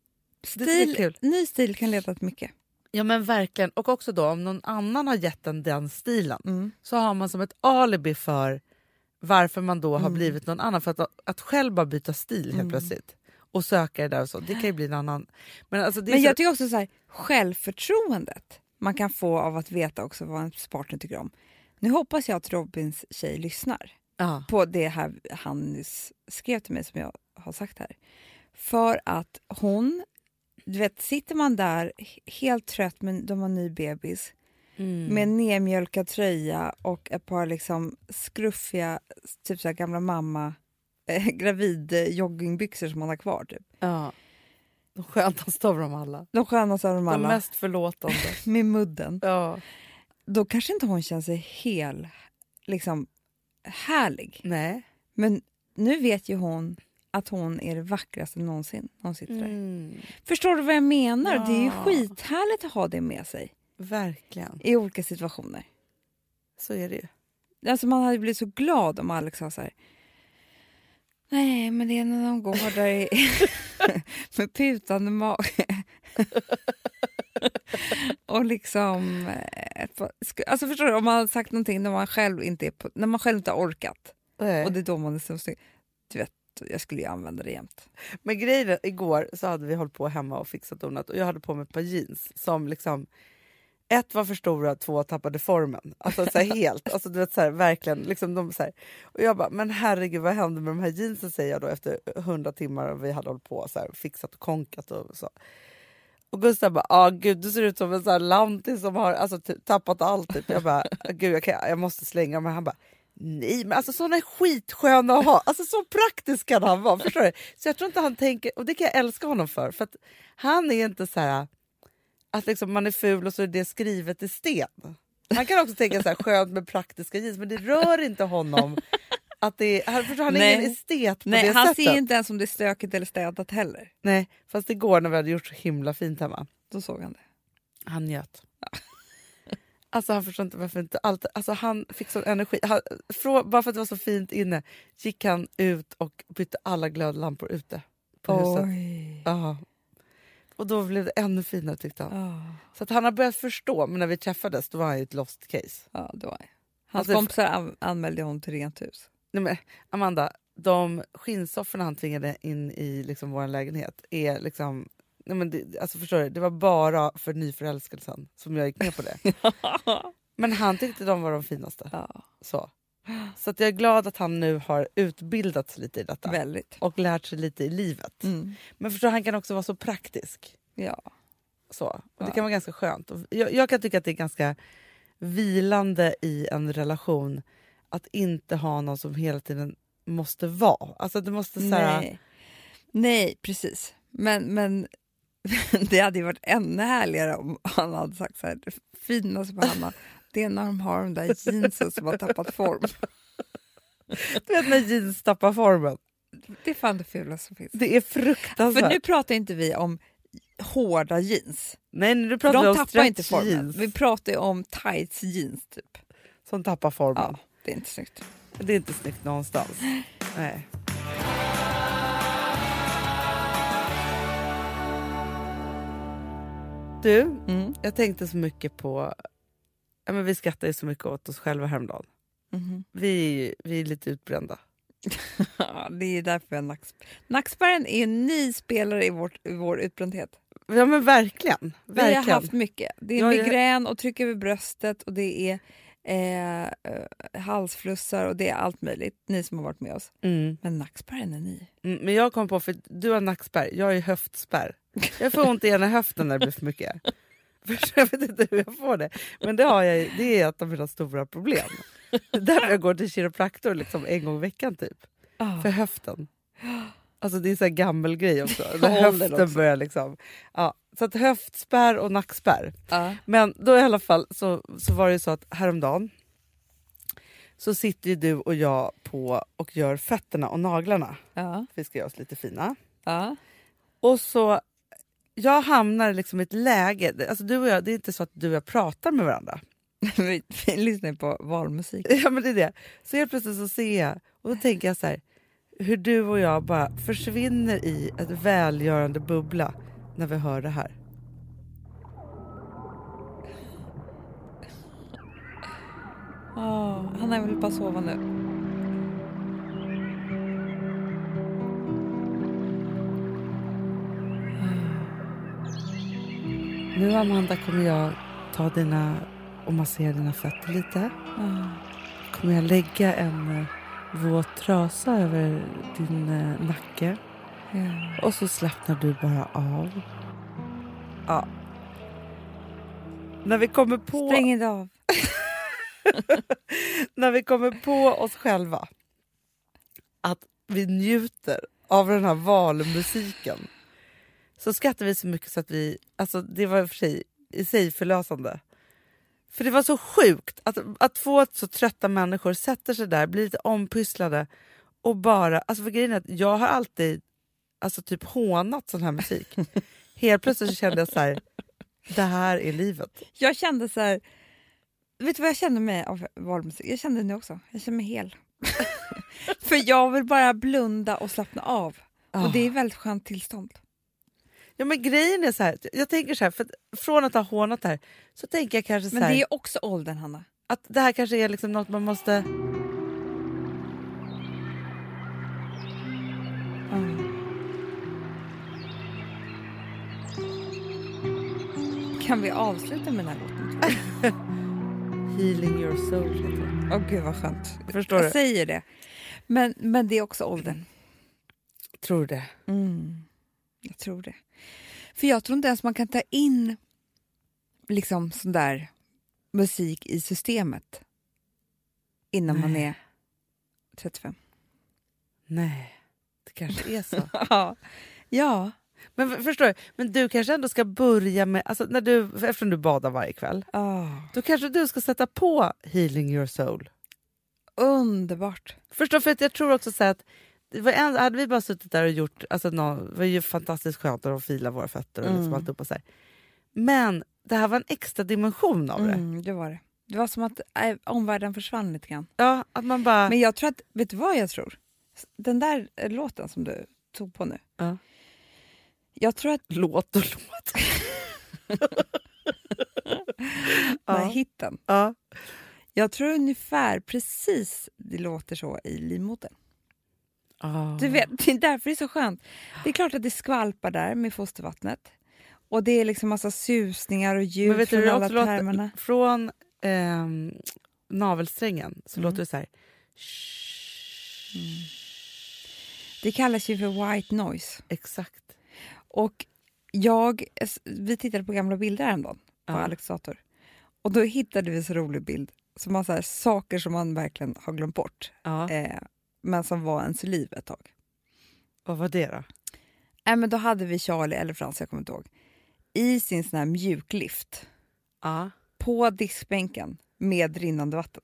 Ny stil kan leda till mycket. Ja, men verkligen. Och också då om någon annan har gett den stilen så har man som ett alibi för varför man då har blivit någon annan. För att själv bara byta stil helt plötsligt och söka det där och så. Det kan ju bli en annan. Men, alltså, men jag tycker också så här, självförtroendet man kan få av att veta också vad en partner tycker om. Nu hoppas jag att Robins tjej lyssnar på det här han skrev till mig som jag har sagt här. För att hon, du vet, sitter man där helt trött, men de har ny bebis med en nedmjölkad tröja och ett par liksom skruffiga typ så här gamla mamma gravid joggingbyxor som man har kvar typ. Ja. De skönaste av dem alla. De mest förlåtande. Med mudden. Ja. Då kanske inte hon känner sig liksom härlig. Nej. Men nu vet ju hon att hon är det vackraste någonsin. Hon sitter där. Förstår du vad jag menar? Ja. Det är ju skithärligt att ha det med sig. Verkligen. I olika situationer. Så är det ju. Alltså man hade blivit så glad om Alex sa så här: nej, men det är när de går där med putande mage. Och liksom alltså förstår du, om man har sagt någonting när man själv inte har orkat. Nej. Och det är då man är så snygg. Du vet, jag skulle ju använda det jämt. Men grejen, igår så hade vi hållit på hemma och fixat donat och jag hade på mig ett par jeans som liksom, ett var för stora, två tappade formen. Alltså så här helt, alltså du vet så här, verkligen liksom de så här. Och jag bara, men herregud, vad hände med de här jeansen, säger jag då efter 100 timmar och vi hade hållit på så här, fixat och konkat och så. Och Gustav bara, gud, du ser ut som en sån här lantis som har alltså tappat allt typ. Jag bara, gud, jag måste slänga. Men han bara, nej, men alltså såna är skitsköna att ha. Alltså så praktisk kan han vara, förstår du? Så jag tror inte han tänker, och det kan jag älska honom för att han är inte så här att liksom man är ful och så är det skrivet i sten. Han kan också tänka så här, skönt med praktiska jeans, men det rör inte honom. Att han är ingen estet på det sättet. Han ser inte ens om det är stökigt eller städat heller. Nej, fast igår när vi hade gjort så himla fint hemma, då såg han det. Han njöt. Alltså han förstår inte varför inte allt. Alltså han fick sån energi. Bara för att det var så fint inne gick han ut och bytte alla glödlampor ute på huset. Ja. Och då blev det ännu finare, tyckte han. Så att han har börjat förstå, men när vi träffades då var han ju ett lost case. Ja, det var jag. Hans kompisar anmälde honom till rent hus. Nej, men Amanda, de skinnsofforna han tvingade in i liksom vår lägenhet är liksom, nej men alltså förstår du, det var bara för nyförälskelsen som jag gick med på det. Men han tyckte de var de finaste. Ja. Så att jag är glad att han nu har utbildats lite i detta. Väldigt. Och lärt sig lite i livet. Men förstår, han kan också vara så praktisk. Ja. Så. Och det kan vara ganska skönt. Och jag kan tycka att det är ganska vilande i en relation att inte ha någon som hela tiden måste vara. Alltså det måste såhär... Nej, precis. Men det hade ju varit ännu härligare om han hade sagt så här: det finaste på Hanna, det är när de har de där jeansen som har tappat form. Du vet när jeans tappar formen. Det är fan det fulaste som finns. Det är fruktansvärt. För nu pratar inte vi om hårda jeans. Nej, nu pratar vi om tappar inte formen. jeans. Vi pratar ju om tights jeans typ. Som tappar formen. Ja, det är inte snyggt. Det är inte snyggt någonstans. Nej. Du, jag tänkte så mycket på... Ja, men vi skrattar ju så mycket åt oss själva häromdagen. Vi är lite utbrända. Ja, det är därför jag har nackspärren är en ny spelare i vår utbrändhet. Ja men verkligen. Vi har haft mycket. Det är migrän och tryck över bröstet och det är halsflussar och det är allt möjligt. Ni som har varit med oss. Men nackspärren är ny. Men jag kom på, för du har nackspärr, jag är höftspärr. Jag får ont i ena höften när det blir för mycket. För jag vet inte hur jag får det. Men det har jag, det är ett av mina stora problem. Där jag går till kiropraktor liksom en gång i veckan typ. För höften. Alltså det är så här gammal grej också. Höften börjar liksom. Ja, så att höftspärr och nackspärr. Men då i alla fall så var det ju så att häromdagen så sitter ju du och jag på och gör fötterna och naglarna. Vi ska göra oss lite fina. Och så jag hamnar liksom i ett läge, alltså du och jag, det är inte så att du och jag pratar med varandra. Vi lyssnar på valmusik. Ja men det är det. Så helt plötsligt så ser jag, och då tänker jag så här, hur du och jag bara försvinner i ett välgörande bubbla när vi hör det här. Han vill bara sova nu. Nu Amanda kommer jag ta dina och massera dina fötter lite. Kommer jag lägga en våt trasa över din nacke. Och så slappnar du bara av. Ja. När vi kommer på... Stäng inte av. När vi kommer på oss själva att vi njuter av den här valmusiken, så skrattar vi så mycket så att vi... Alltså det var i sig förlösande. För det var så sjukt att få så trötta människor sätter sig där, blir lite ompysslade och bara... Alltså för grejen är att jag har alltid alltså typ hånat sån här musik. Helt plötsligt så kände jag så här, det här är livet. Jag kände så här... Vet du vad jag kände mig av valmusik? Jag kände det nu också. Jag kände mig hel. För jag vill bara blunda och slappna av. Och det är väldigt skönt tillstånd. Ja men grejen är så här, jag tänker så här, för från att ha hånat det här så tänker jag kanske så här. Men det är också åldern, Hanna. Att det här kanske är liksom något man måste... Kan vi avsluta med den här låten? Healing your soul. Gud vad skönt. Förstår du? Jag säger det. Men det är också åldern. Tror du det? Jag tror det. För jag tror inte ens man kan ta in liksom sån där musik i systemet innan man är 35. Nej, det kanske är så. Ja. Men förstår du, men du kanske ändå ska börja med, alltså när du, eftersom du badar varje kväll, då kanske du ska sätta på Healing your soul. Underbart. Förstår, för att jag tror också så här att hade vi bara suttit där och gjort, alltså det var ju fantastiskt skönt att fila våra fötter och liksom allt upp och så här. Men det här var en extra dimension av det. Det var det. Det var som att omvärlden försvann lite grann. Ja, att man bara... Men jag tror att, vet du vad jag tror? Den där låten som du tog på nu. Ja. Jag tror att... Låt. Den här hitten. Ja. Jag tror ungefär precis det låter så i livmodern. Du vet, det är därför det är så skönt. Det är klart att det skvalpar där med fostervattnet. Och det är liksom massa susningar och ljud från alla termerna. Från navelsträngen så låter det så här. Det kallas ju för white noise. Exakt. Och vi tittade på gamla bilder häromdagen på Alex dator. Och då hittade vi en så rolig bild som har så här, saker som man verkligen har glömt bort. Ja. Men som var ens liv ett tag. Vad var det då? Men då hade vi Charlie, eller Frans, jag kommer inte ihåg, i sin sån här mjuklift. Ja. På diskbänken med rinnande vatten.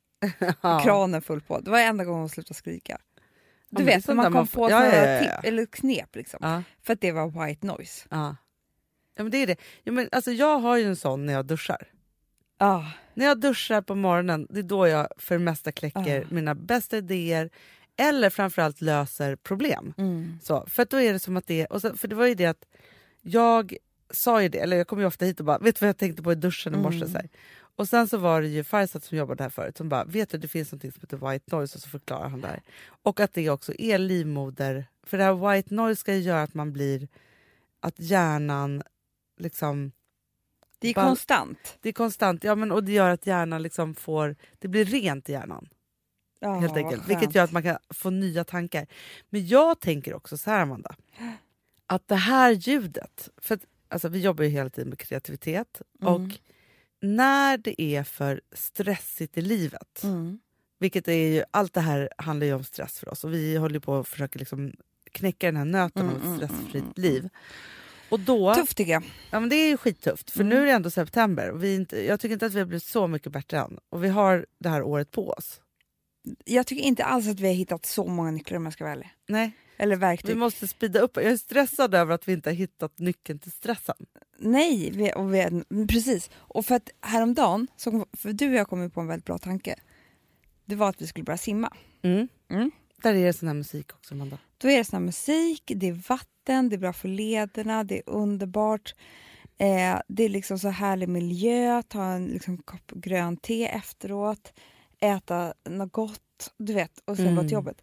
Ja. Kranen full på. Det var enda gången hon slutade skrika. Du men vet, det är när man kom sånt på där man får- såna ja. tipp eller knep liksom. Ja. För att det var white noise. Ja. Ja, men det är det. Ja, men alltså, jag har ju en sån när jag duschar. Ja. När jag duschar på morgonen, det är då jag för det mesta kläcker mina bästa idéer eller framförallt löser problem. Så, för att då är det som att det... Och så, för det var ju det att jag sa ju det, eller jag kom ju ofta hit och bara, vet du vad jag tänkte på i duschen i morse? Så här. Och sen så var det ju Farsad som jobbade här förut som bara, vet du det finns något som heter white noise, och så förklarar han det här. Och att det också är livmoder, för det här white noise ska ju göra att man blir, att hjärnan liksom... Det är konstant. Det är konstant, ja, men, och det gör att hjärnan liksom får, det blir rent i hjärnan. Ja, Helt enkelt. skönt. Vilket gör att man kan få nya tankar. Men jag tänker också så här, Amanda, att det här ljudet, för att, alltså, vi jobbar ju hela tiden med kreativitet och när det är för stressigt i livet, vilket är ju, allt det här handlar ju om stress för oss och vi håller på att försöka liksom knäcka den här nöten om ett stressfritt liv. Och då, Tufft tycker jag. ja, men det är ju skittufft för nu är det ändå september och jag tycker inte att vi har blivit så mycket bättre än och vi har det här året på oss. Jag tycker inte alls att vi har hittat så många nycklar om jag ska vara ärlig. Nej. Eller verktyg. Vi måste speeda upp. Jag är stressad över att vi inte har hittat nyckeln till stressen. Nej, precis. Och för att häromdagen, för du och jag kom på en väldigt bra tanke. Det var att vi skulle börja simma. Där är det sån här musik också, Amanda. Då är det sån här musik, det är vatten, det är bra för lederna, det är underbart. Det är liksom så härlig miljö, ta en liksom kopp grön te efteråt, äta något gott, du vet, och sen gå till jobbet.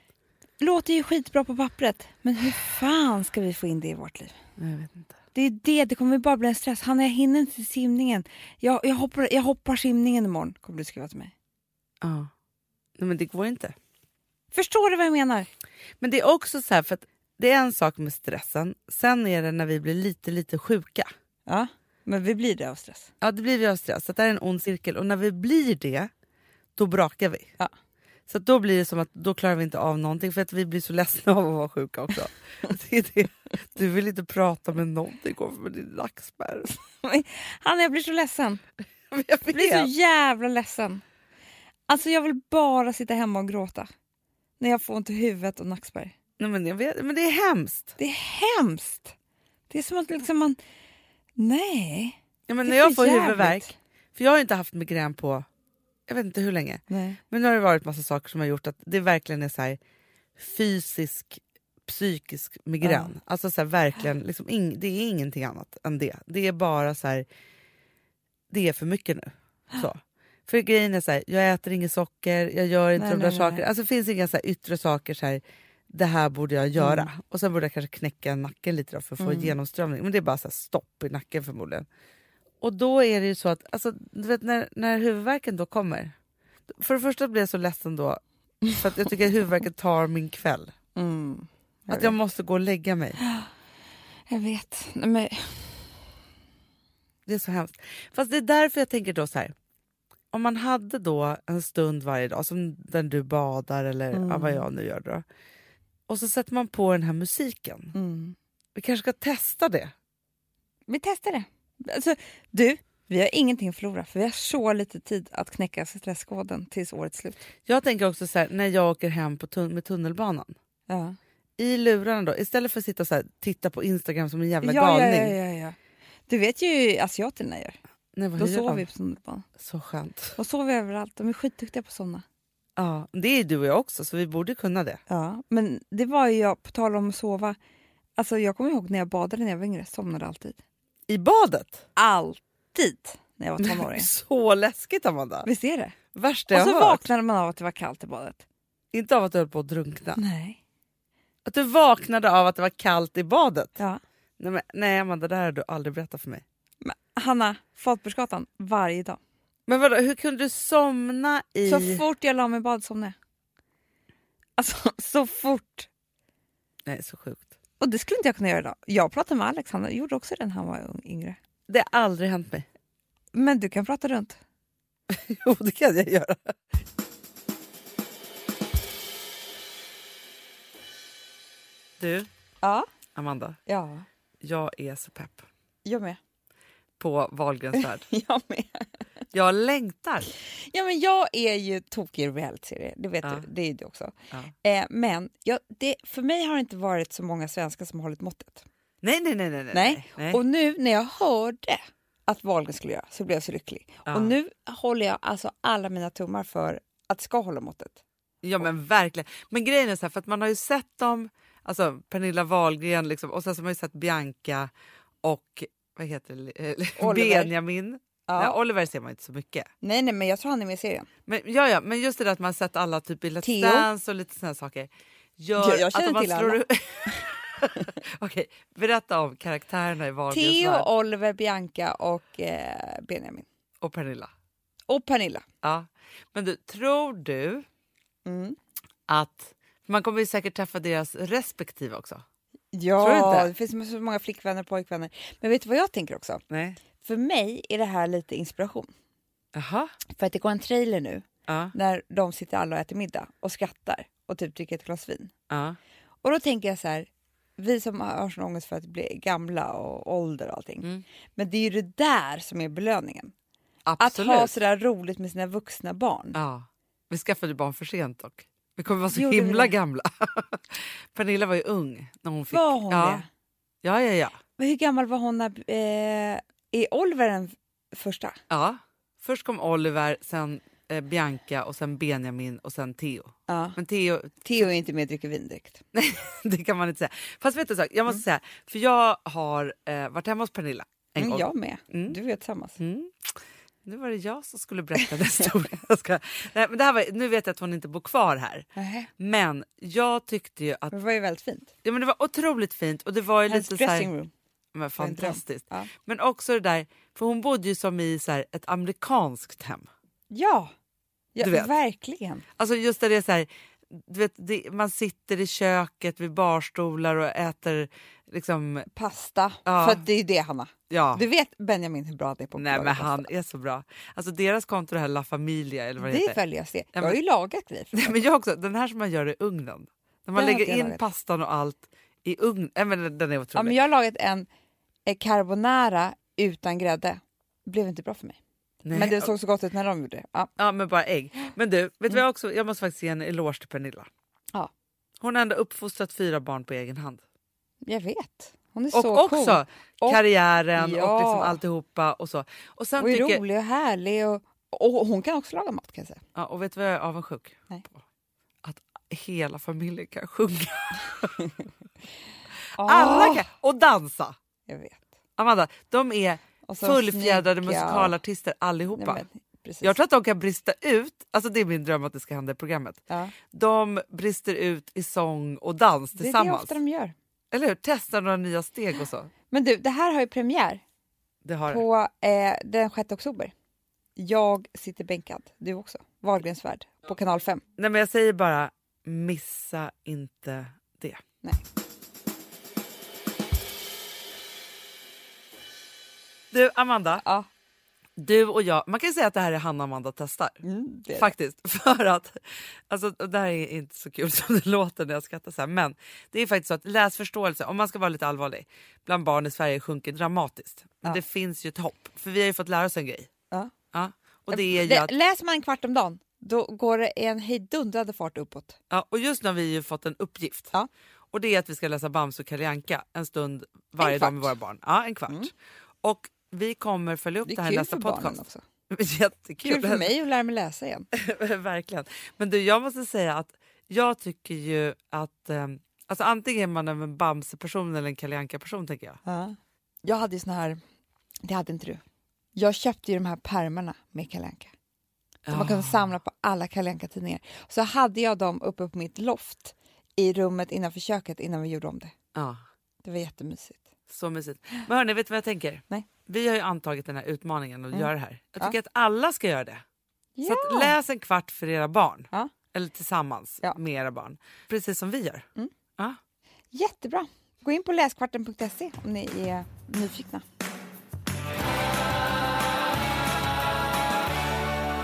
Låter ju skitbra på pappret, men hur fan ska vi få in det i vårt liv? Jag vet inte. Det kommer bara bli en stress. Hanna, jag hinner inte till simningen. Jag hoppar simningen imorgon, kommer du skriva till mig. Ja. Nej, men det går inte. Förstår du vad jag menar? Men det är också så här, för att det är en sak med stressen. Sen är det när vi blir lite sjuka. Ja, men vi blir det av stress. Ja, det blir vi av stress. Så det är en ond cirkel. Och när vi blir det, då brakar vi. Ja. Så att då blir det som att då klarar vi inte av någonting för att vi blir så ledsna av att vara sjuka också. Det är det. Du vill inte prata med någonting med din nackspärr. Hanna, jag blir så ledsen. Jag Jag blir så jävla ledsen. Alltså jag vill bara sitta hemma och gråta. När jag får ont i huvudet och nackspärr. Nej, men jag vet, men det är hemskt. Det är hemskt. Det är som att liksom man... Nej. Ja, men Det när är jag för får jävligt. huvudvärk, för jag har inte haft migrän på jag vet inte hur länge. Nej. Men nu har det varit massa saker som har gjort att det verkligen är så här fysisk, psykisk migrän. Alltså så här, verkligen, liksom, det är ingenting annat än det. Det är bara så här, det är för mycket nu. Så. För grejen är så här, jag äter inget socker, jag gör inte de där sakerna. Alltså det finns inga så här yttre saker så här, det här borde jag göra. Och sen borde jag kanske knäcka nacken lite då för att få genomströmning. Men det är bara så här stopp i nacken förmodligen. Och då är det ju så att, alltså, du vet, när huvudvärken då kommer. För det första blir jag så ledsen då. För att jag tycker att huvudvärken tar min kväll. Att jag måste gå och lägga mig. Jag vet. Nej, men... Det är så hemskt. Fast det är därför jag tänker då så här. Om man hade då en stund varje dag som där du badar eller ja, vad jag nu gör då. Och så sätter man på den här musiken. Vi kanske ska testa det. Vi testar det. Alltså, du, vi har ingenting att förlora för vi har så lite tid att knäcka stresskoden tills årets slut. Jag tänker också så här, när jag åker hem med tunnelbanan. Ja. I lurarna då, istället för att sitta och så här, titta på Instagram som en jävla galning. Ja. Du vet ju asiaterna gör. Nej, vad Då gör sover de? vi på tunnelbanan. Så skönt. Och sover överallt. De är skitduktiga på sådana. Ja, det är du och jag också så vi borde kunna det. Ja, men det var ju jag, på tal om att sova. Alltså jag kommer ihåg när jag badade när jag var yngre, somnade alltid. I badet? Alltid när jag var tonåring. Så läskigt, Amanda. Visst är det? Värsta Och jag så har hört. vaknade man av att det var kallt i badet. Inte av att du höll på att drunkna. Nej. Att du vaknade av att det var kallt i badet. Ja. Nej Amanda, det här har du aldrig berättat för mig. Men, Hanna, Faltbursgatan varje dag. Men vadå, hur kunde du somna i... Så fort jag la mig i bad somnade jag. Alltså så fort. Nej, så sjukt. Och det skulle inte jag kunna göra idag. Jag pratade med Alex, han gjorde också det när han var yngre. Det har aldrig hänt mig. Men du kan prata runt. Jo, det kan jag göra. Du, Ja. Amanda, Ja. jag är så pepp Jag med. på Wahlgrens värld. Jag med. Jag längtar. Ja, men jag är ju tokig i reality-serier. Det vet Ja. du. Det är du också. Ja. Men för mig har det inte varit så många svenskar som har hållit måttet. Nej. Och nu när jag hörde att Wahlgren skulle göra så blev jag så lycklig. Ja. Och nu håller jag alltså alla mina tummar för att det ska hålla måttet. Ja, men verkligen. Men grejen är så här, för att man har ju sett dem, alltså Pernilla Wahlgren liksom, och sen så har man ju sett Bianca och vad heter det? Oliver. Benjamin. Ja. Nej, Oliver ser man inte så mycket. Nej, men jag tror han är med i serien. Men, men just det där att man har sett alla typ i Let's Theo. Dance och lite såna saker. Gör Jag känner att om man till slår alla. ut- Okej, berätta om karaktärerna i Wahlgrens Theo, värld. Oliver, Bianca och Benjamin. Och Pernilla. Och Pernilla. Ja. Men du, tror du Mm. att man kommer ju säkert träffa deras respektive också? Tror du Ja, inte? det finns så många flickvänner och pojkvänner. Men vet du vad jag tänker också? Nej. För mig är det här lite inspiration. Jaha. För att det går en trailer nu Ja. när de sitter alla och äter middag och skrattar och typ dricker ett glas vin. Ja. Och då tänker jag så här, vi som har sån ångest för att bli gamla och ålder och allting. Mm. Men det är ju det där som är belöningen. Absolut. Att ha sådär roligt med sina vuxna barn. Ja. Vi skaffade barn för sent dock. Vi kommer vara så Gjorde vi himla det? gamla. Pernilla var ju ung när hon fick. Var hon ja. det? Ja. Men hur gammal var hon när... är Oliver den första? Ja. Först kom Oliver, sen Bianca och sen Benjamin och sen Theo. Ja. Men Theo, Theo är inte med och dricker vin direkt. det kan man inte säga. Fast vet du en sak, jag måste säga, för jag har varit hemma hos Pernilla en gång. Jag med. Mm. Du vet tillsammans. Nu var det jag som skulle berätta den historien. Jag ska... Nej, men det här var... Nu vet jag att hon inte bor kvar här. Nähä. Men jag tyckte ju att... Men det var ju väldigt fint. Ja, men det var otroligt fint. Och det var ju Hennes lite så här... dressing room. Men var en fantastiskt. dröm. Ja. Men också det där... För hon bodde ju som i så här, ett amerikanskt hem. Ja, Du vet. verkligen. Alltså just där det är så här... Du vet, man sitter i köket vid barstolar och äter liksom... Pasta. Ja. För att det är det, Hanna. Ja. Du vet Benjamin hur bra det är på att Nej, laga men pasta. han är så bra. Alltså deras konto, det här La Familia eller vad det Det heter. följer jag se. Jag men- har ju lagat grejer. Nej, men jag också. Den här som man gör i ugnen. När man Den har lägger inte jag in lagat. pastan och allt i ugnen. Men den är otrolig. Ja, men jag har lagat en carbonara utan grädde. Det blev inte bra för mig. Nej. Men det såg så gott ut när de gjorde det. Ja. Ja, men bara ägg. Men du, vet du vad jag också... Jag måste faktiskt ge en eloge till Pernilla. Ja. Hon har ändå uppfostrat 4 barn på egen hand. Jag vet. Hon är Och så också cool. Och- karriären Ja. och liksom alltihopa och så. Och sen Och är tycker... rolig och härlig. Och hon kan också laga mat, kan jag säga. Ja, och vet du vad jag är avundsjuk Nej. på? Att hela familjen kan sjunga. Åh, Alla kan! Och dansa! Jag vet. Amanda, de är Och så fullfjädrade snygga. musikalartister allihopa. Nej, men, precis. Jag tror att de kan brista ut, alltså det är min dröm att det ska hända i programmet. Ja. De brister ut i sång och dans Det är det tillsammans. ofta de gör. Eller hur? Testar några nya steg och så. Men du, det här har ju premiär Det har det. på den 6 oktober. Jag sitter bänkad, du också. Wahlgrens värld på kanal 5. Nej, men jag säger bara, missa inte det. Nej. Du Amanda, Ja, du och jag, man kan ju säga att det här är Hanna och Amanda testar. det är det. Faktiskt, för att alltså, det här är inte så kul som det låter när jag skrattar så här, men det är faktiskt så att läsförståelse, om man ska vara lite allvarlig, bland barn i Sverige sjunker dramatiskt. Men Ja. det finns ju ett hopp, för vi har ju fått lära oss en grej. Ja. Ja, och det är ju att, Läser man en kvart om dagen, då går det en hejdundrande fart uppåt. ja, och just nu har vi ju fått en uppgift. Ja. Och det är att vi ska läsa Bamse och Kalle Anka en stund varje kvart. dag med våra barn. Ja, en kvart. Och vi kommer följa upp Det det är här i kul nästa för barnen podcast. också. Jättekul. Kul för mig att lära mig läsa igen. Verkligen. Men du, jag måste säga att jag tycker ju att alltså antingen är man en Bamse-person eller en Kalle Anka-person, tänker jag. Ja. Jag hade ju såna här, det hade inte du. Jag köpte ju de här pärmarna med Kalle Anka. Så man kunde samla på alla Kalle Anka-tidningar. Så hade jag dem uppe på mitt loft i rummet innanför köket innan vi gjorde om det. Ja, Det var jättemysigt. så mysigt. Men hörni, vet du vad jag tänker? Nej. Vi har ju antagit den här utmaningen att göra det här. Jag tycker Ja. att alla ska göra det. Ja. Så att läs en kvart för era barn. Ja. Eller tillsammans Ja. med era barn. Precis som vi gör. Ja. Jättebra. Gå in på läskvarten.se om ni är nyfikna.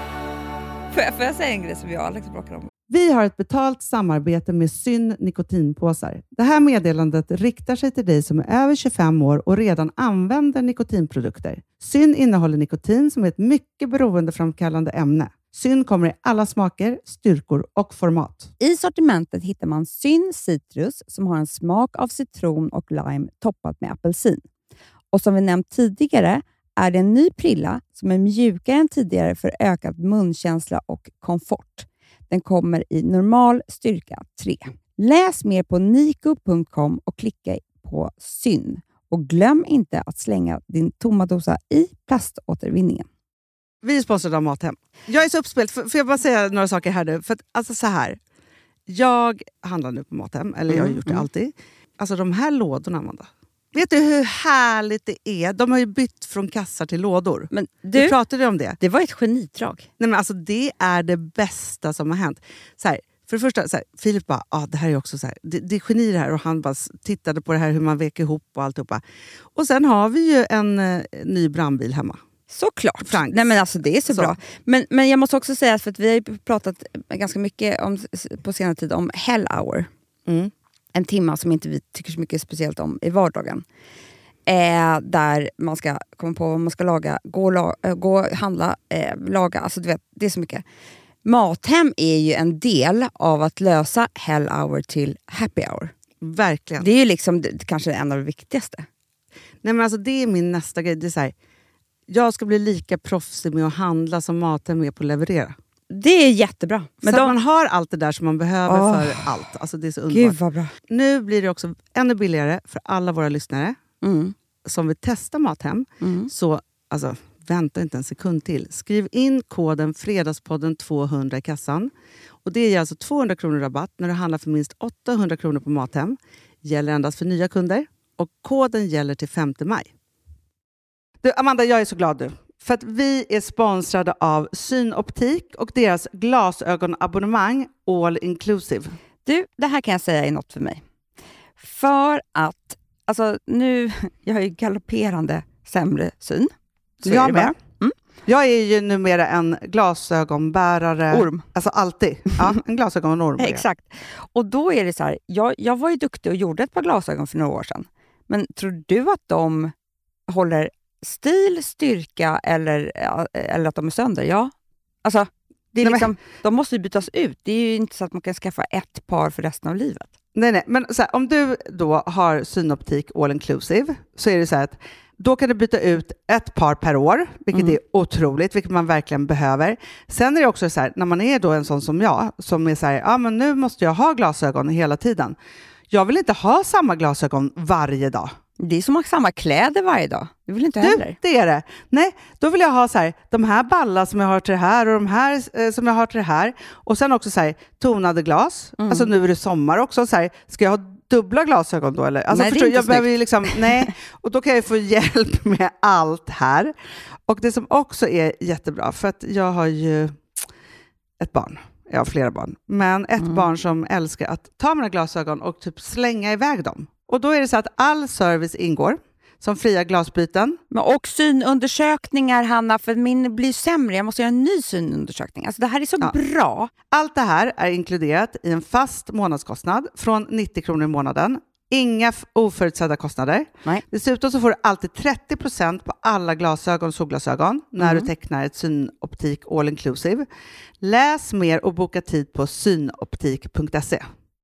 Får jag säga en grej som jag och Alex bråkar om? Vi har ett betalt samarbete med Syn nikotinpåsar. Det här meddelandet riktar sig till dig som är över 25 år och redan använder nikotinprodukter. Syn innehåller nikotin som är ett mycket beroendeframkallande ämne. Syn kommer i alla smaker, styrkor och format. I sortimentet hittar man Syn Citrus som har en smak av citron och lime toppat med apelsin. Och som vi nämnt tidigare är det en ny prilla som är mjukare än tidigare för ökad munkänsla och komfort. Den kommer i normal styrka 3. Läs mer på niko.com och klicka på Syn. Och glöm inte att slänga din tomma dosa i plaståtervinningen. Vi är sponsrade av Mathem. Jag är så uppspelt. Får jag bara säga några saker här nu? För att, alltså så här. Jag handlar nu på Mathem. Eller jag har gjort det alltid. Alltså de här lådorna, Amanda. Vet du hur härligt det är? De har ju bytt från kassar till lådor. Men du pratade om det. Det var ett genidrag. Nej, men alltså, det är det bästa som har hänt. Så här, för det första, så här, Filip bara, det här är också så här. Det är geni det här. Och han bara tittade på det här hur man vek ihop och alltihopa. Och sen har vi ju en ny brandbil hemma. Såklart. Franks. Nej, men alltså det är så bra. Men jag måste också säga, för att vi har ju pratat ganska mycket på senare tid om Hell Hour. Mm. En timme som inte vi tycker så mycket speciellt om i vardagen. Där man ska komma på vad man ska laga, gå handla, laga. Alltså du vet, det är så mycket. Mathem är ju en del av att lösa Hell Hour till Happy Hour. Verkligen. Det är ju liksom kanske en av de viktigaste. Nej, men alltså, det är min nästa grej. Det är så här, jag ska bli lika proffsig med att handla som Mathem är på att leverera. Det är jättebra. Men så man har allt det där som man behöver för allt. Alltså det är så underbart. Gud vad bra. Nu blir det också ännu billigare för alla våra lyssnare som vill testa Mathem. Så alltså, vänta inte en sekund till. Skriv in koden Fredagspodden 200 i kassan. Och det är alltså 200 kronor rabatt när du handlar för minst 800 kronor på Mathem. Gäller endast för nya kunder. Och koden gäller till 5 maj. Du, Amanda, jag är så glad du. För att vi är sponsrade av Synoptik och deras glasögonabonnemang All Inclusive. Du, det här kan jag säga är något för mig. För att, alltså nu, jag har ju galopperande sämre syn. Så jag med. Jag är ju numera en glasögonbärare. Orm. Alltså alltid. Ja, en glasögonorm. Exakt. Och då är det så här, jag var ju duktig och gjorde ett par glasögon för några år sedan. Men tror du att de håller stil, styrka eller att de är sönder? Ja. Alltså, det är liksom, de måste ju bytas ut. Det är ju inte så att man kan skaffa ett par för resten av livet. Nej. Men så här, om du då har Synoptik All Inclusive så är det så här att då kan du byta ut ett par per år, vilket är otroligt, vilket man verkligen behöver. Sen är det också så här, när man är då en sån som jag, som är så här, men nu måste jag ha glasögon hela tiden. Jag vill inte ha samma glasögon varje dag. Det är som att ha samma kläder varje dag. Det vill inte heller. Det är det. Nej, då vill jag ha så här, de här ballar som jag har till det här och de här som jag har till det här. Och sen också så här, tonade glas. Alltså nu är det sommar också. Så här, ska jag ha dubbla glasögon då? Eller? Alltså, nej, förstår, jag behöver ju liksom, nej. Och då kan jag få hjälp med allt här. Och det som också är jättebra, för att jag har ju ett barn. Jag har flera barn. Men ett barn som älskar att ta mina glasögon och typ slänga iväg dem. Och då är det så att all service ingår. Som fria glasbyten. Och synundersökningar, Hanna, för min blir sämre. Jag måste göra en ny synundersökning. Alltså det här är så bra. Allt det här är inkluderat i en fast månadskostnad från 90 kronor i månaden. Inga oförutsedda kostnader. Nej. Dessutom så får du alltid 30% på alla glasögon och solglasögon när du tecknar ett Synoptik All Inclusive. Läs mer och boka tid på synoptik.se.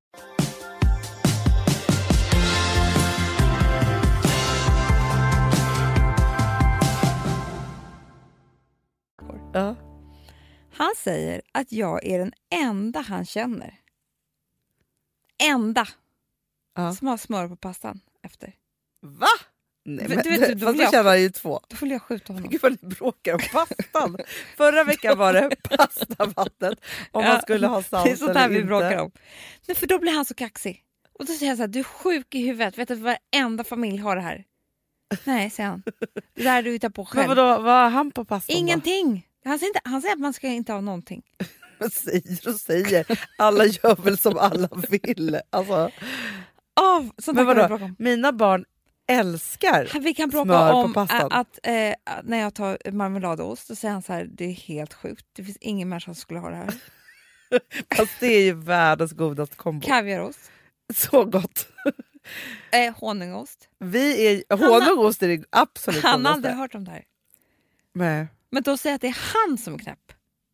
Ja. Han säger att jag är den enda han känner. Enda. Som har smör på pastan efter. Va? Nej, men, du vet, då känner jag ju 2. Då får jag skjuta honom. Gud vad ni bråkar om pastan. Förra veckan var det pastavattnet. Om man skulle ha salt. Det är sånt här vi inte. bråkar om. Nej, för då blir han så kaxig. Och då säger han så här, du är sjuk i huvudet. Vet du att varenda familj har det här? Nej, säger han. Det där du hittar på själv. Men vadå, vad har han på pastan? Ingenting. Han säger att man ska inte ha någonting. säger. Alla gör väl som alla vill. Alltså. Sånt men vadå? Mina barn älskar Vi kan smör prata på om pastan. att när jag tar marmeladost, då säger han så här, det är helt sjukt. Det finns ingen människa som skulle ha det här. Fast det är ju världens godaste kombo. Kaviarost. Så gott. Honungost. Honungost är det absolut Han har godaste. aldrig hört om det här. Nej. Men då säger jag att det är han som är knäpp.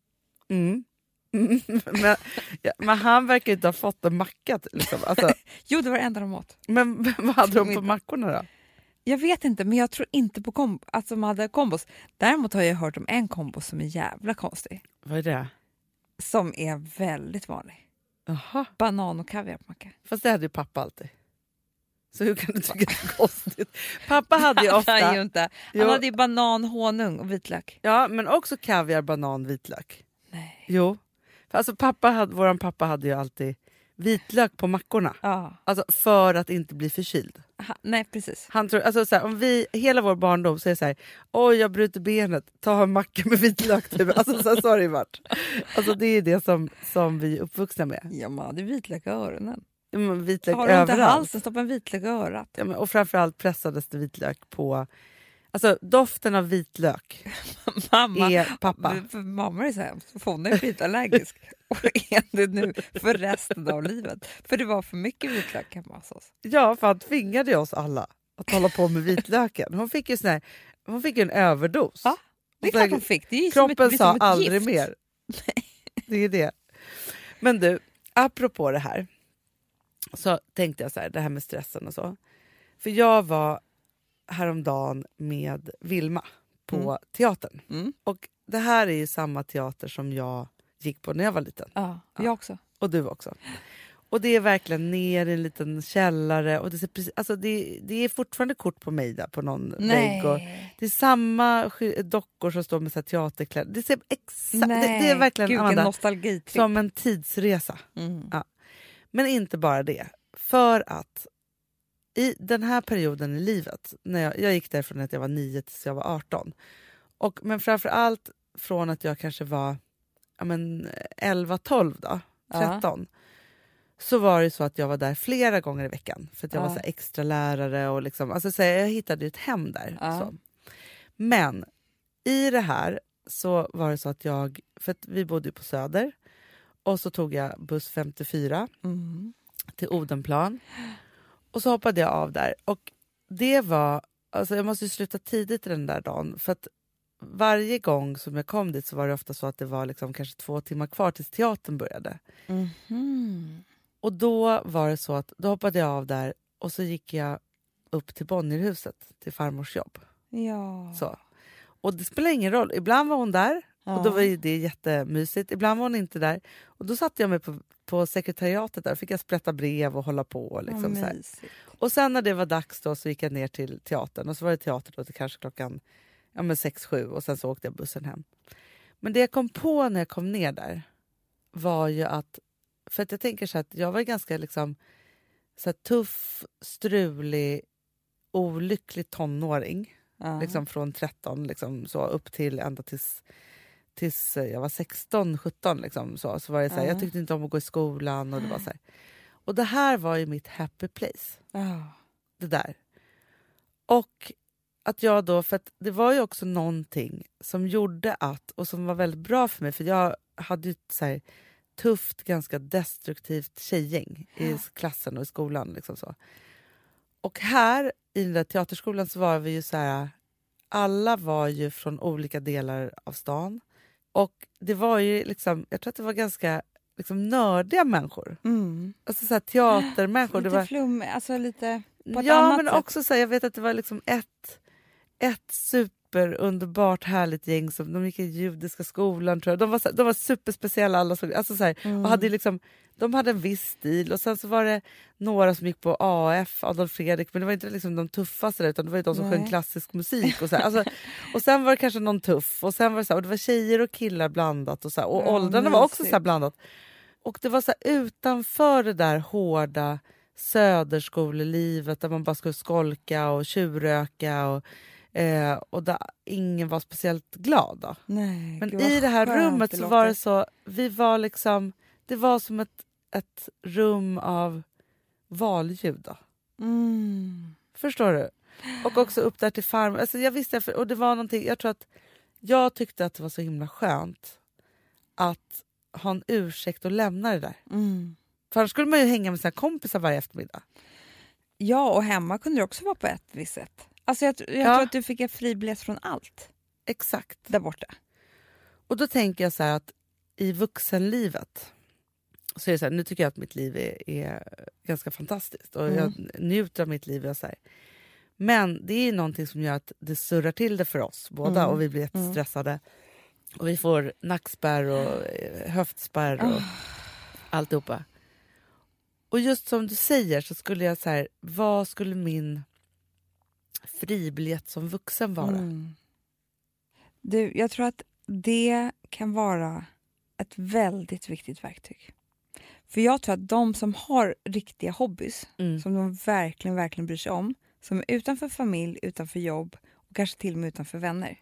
Men han verkar inte ha fått en macka. Liksom. Alltså, Jo, det var det enda de åt. men vad hade de på mackorna då? Jag vet inte, men jag tror inte på att de hade kombos. Däremot har jag hört om en kombo som är jävla konstig. Vad är det? Som är väldigt vanlig. Jaha. Banan och kaviar på macka. Fast det hade ju pappa alltid. Så hur kan du tycka det är konstigt? Pappa hade ju ofta... Han, ju inte. Han hade ju banan, honung och vitlök. Ja, men också kaviar, banan, vitlök. Nej. Jo. För alltså våran pappa hade ju alltid vitlök på mackorna. Ja. Alltså för att inte bli förkyld. Nej, precis. Han tror, alltså så här, om vi hela vår barndom så är det så här, oj jag bryter benet, ta en macka med vitlök typ. Alltså så har det varit. Alltså det är det som vi är uppvuxna med. Ja, man hade vitlök i öronen. Vitlök har du inte överallt. halsen, stoppa en vitlök i örat. Ja, men, och framförallt pressades det vitlök på, alltså doften av vitlök Mamma, är pappa. för mamma är så här, för hon är vitallergisk. Och är det nu för resten av livet. För det var för mycket vitlök hemma hos oss. Ja, för han tvingade oss alla att hålla på med vitlöken. Hon fick ju en överdos. Ja, det är Och så klart hon fick. Det är ju kroppen som sa ett aldrig gift. mer. Det är det. Men du, apropå det här. Så tänkte jag så här, det här med stressen och så. För jag var häromdagen med Vilma på teatern. Mm. Och det här är ju samma teater som jag gick på när jag var liten. Ja, jag också. Och du också. Och det är verkligen ner i en liten källare. Och det är fortfarande kort på mig där på någon vägg. Och det är samma dockor som står med så här teaterkläder. Det ser exakt. Det är verkligen Gud, Amanda, nostalgitripp. som en tidsresa. Mm. Ja. Men inte bara det. För att i den här perioden i livet, när jag gick därifrån att jag var 9 tills jag var 18. Men framförallt från att jag kanske var 11-12 då, 13. Så var det så att jag var där flera gånger i veckan. För att jag var så extra lärare och liksom, alltså så jag hittade ett hem där. Så. Men i det här så var det så att för att vi bodde på Söder. Och så tog jag buss 54 till Odenplan. Och så hoppade jag av där. Och det var, alltså jag måste ju sluta tidigt den där dagen. För att varje gång som jag kom dit så var det ofta så att det var liksom kanske 2 timmar kvar tills teatern började. Och då var det så att då hoppade jag av där och så gick jag upp till Bonnierhuset till farmors jobb. Ja. Så. Och det spelar ingen roll. Ibland var hon där och då var det jättemysigt. Ibland var hon inte där. Och då satte jag mig på sekretariatet där. Fick jag sprätta brev och hålla på. Liksom, så här. Och sen när det var dags då så gick jag ner till teatern. Och så var det teater då till kanske klockan 6-7 och sen så åkte jag bussen hem. Men det jag kom på när jag kom ner där var ju att, för att jag tänker så att jag var ganska liksom så här tuff, strulig, olycklig tonåring. Liksom från 13 liksom, så upp till ända tills jag var 16-17 liksom, så var det så här, jag tyckte inte om att gå i skolan och det var så här. Och det här var ju mitt happy place. Det där. Och att jag då, för att det var ju också någonting som gjorde att, och som var väldigt bra för mig, för jag hade ju ett så här tufft, ganska destruktivt tjejgäng i klassen och i skolan liksom så. Och här i den där teaterskolan så var vi ju så här, alla var ju från olika delar av stan. Och det var ju liksom, jag tror att det var ganska liksom nördiga människor. Alltså så här teatermänniskor. Lite det var flum, alltså lite på ett annat men sätt. också så här, jag vet att det var liksom ett superunderbart härligt gäng som de gick i judiska skolan tror jag. De var superspeciella alla. Alltså så här, och hade liksom, de hade en viss stil och sen så var det några som gick på AF, Adolf Fredrik, men det var inte liksom de tuffaste där, utan det var ju de som sjöng klassisk musik och så här. Alltså, och sen var det kanske någon tuff och sen var det så här, och det var tjejer och killar blandat och så här, och åldrarna var också så här blandat. Och det var så här, utanför det där hårda söderskolelivet där man bara skulle skolka och tjurröka och där ingen var speciellt glad då. Nej, men gud, i det här rummet det så låter. var det så, vi var liksom, det var som ett rum av valljud då. Förstår du? Och också upp där till farm. Alltså jag visste, och det var någonting, jag tyckte att det var så himla skönt att ha en ursäkt och lämna det där. För annars skulle man ju hänga med sina kompisar varje eftermiddag. Ja, och hemma kunde det också vara på ett visst sätt. Alltså jag tror att du fick en fribiljett från allt. Exakt. Där borta. Och då tänker jag så här att i vuxenlivet så är det så här, nu tycker jag att mitt liv är ganska fantastiskt. Och jag njuter av mitt liv. Och så här. Men det är någonting som gör att det surrar till det för oss båda. Och vi blir jättestressade. Och vi får nackspärr och höftspärr och alltihopa. Och just som du säger så skulle jag så här, vad skulle min fribiljett som vuxen vara? Jag tror att det kan vara ett väldigt viktigt verktyg. För jag tror att de som har riktiga hobbys, som de verkligen, verkligen bryr sig om, som är utanför familj, utanför jobb och kanske till och med utanför vänner,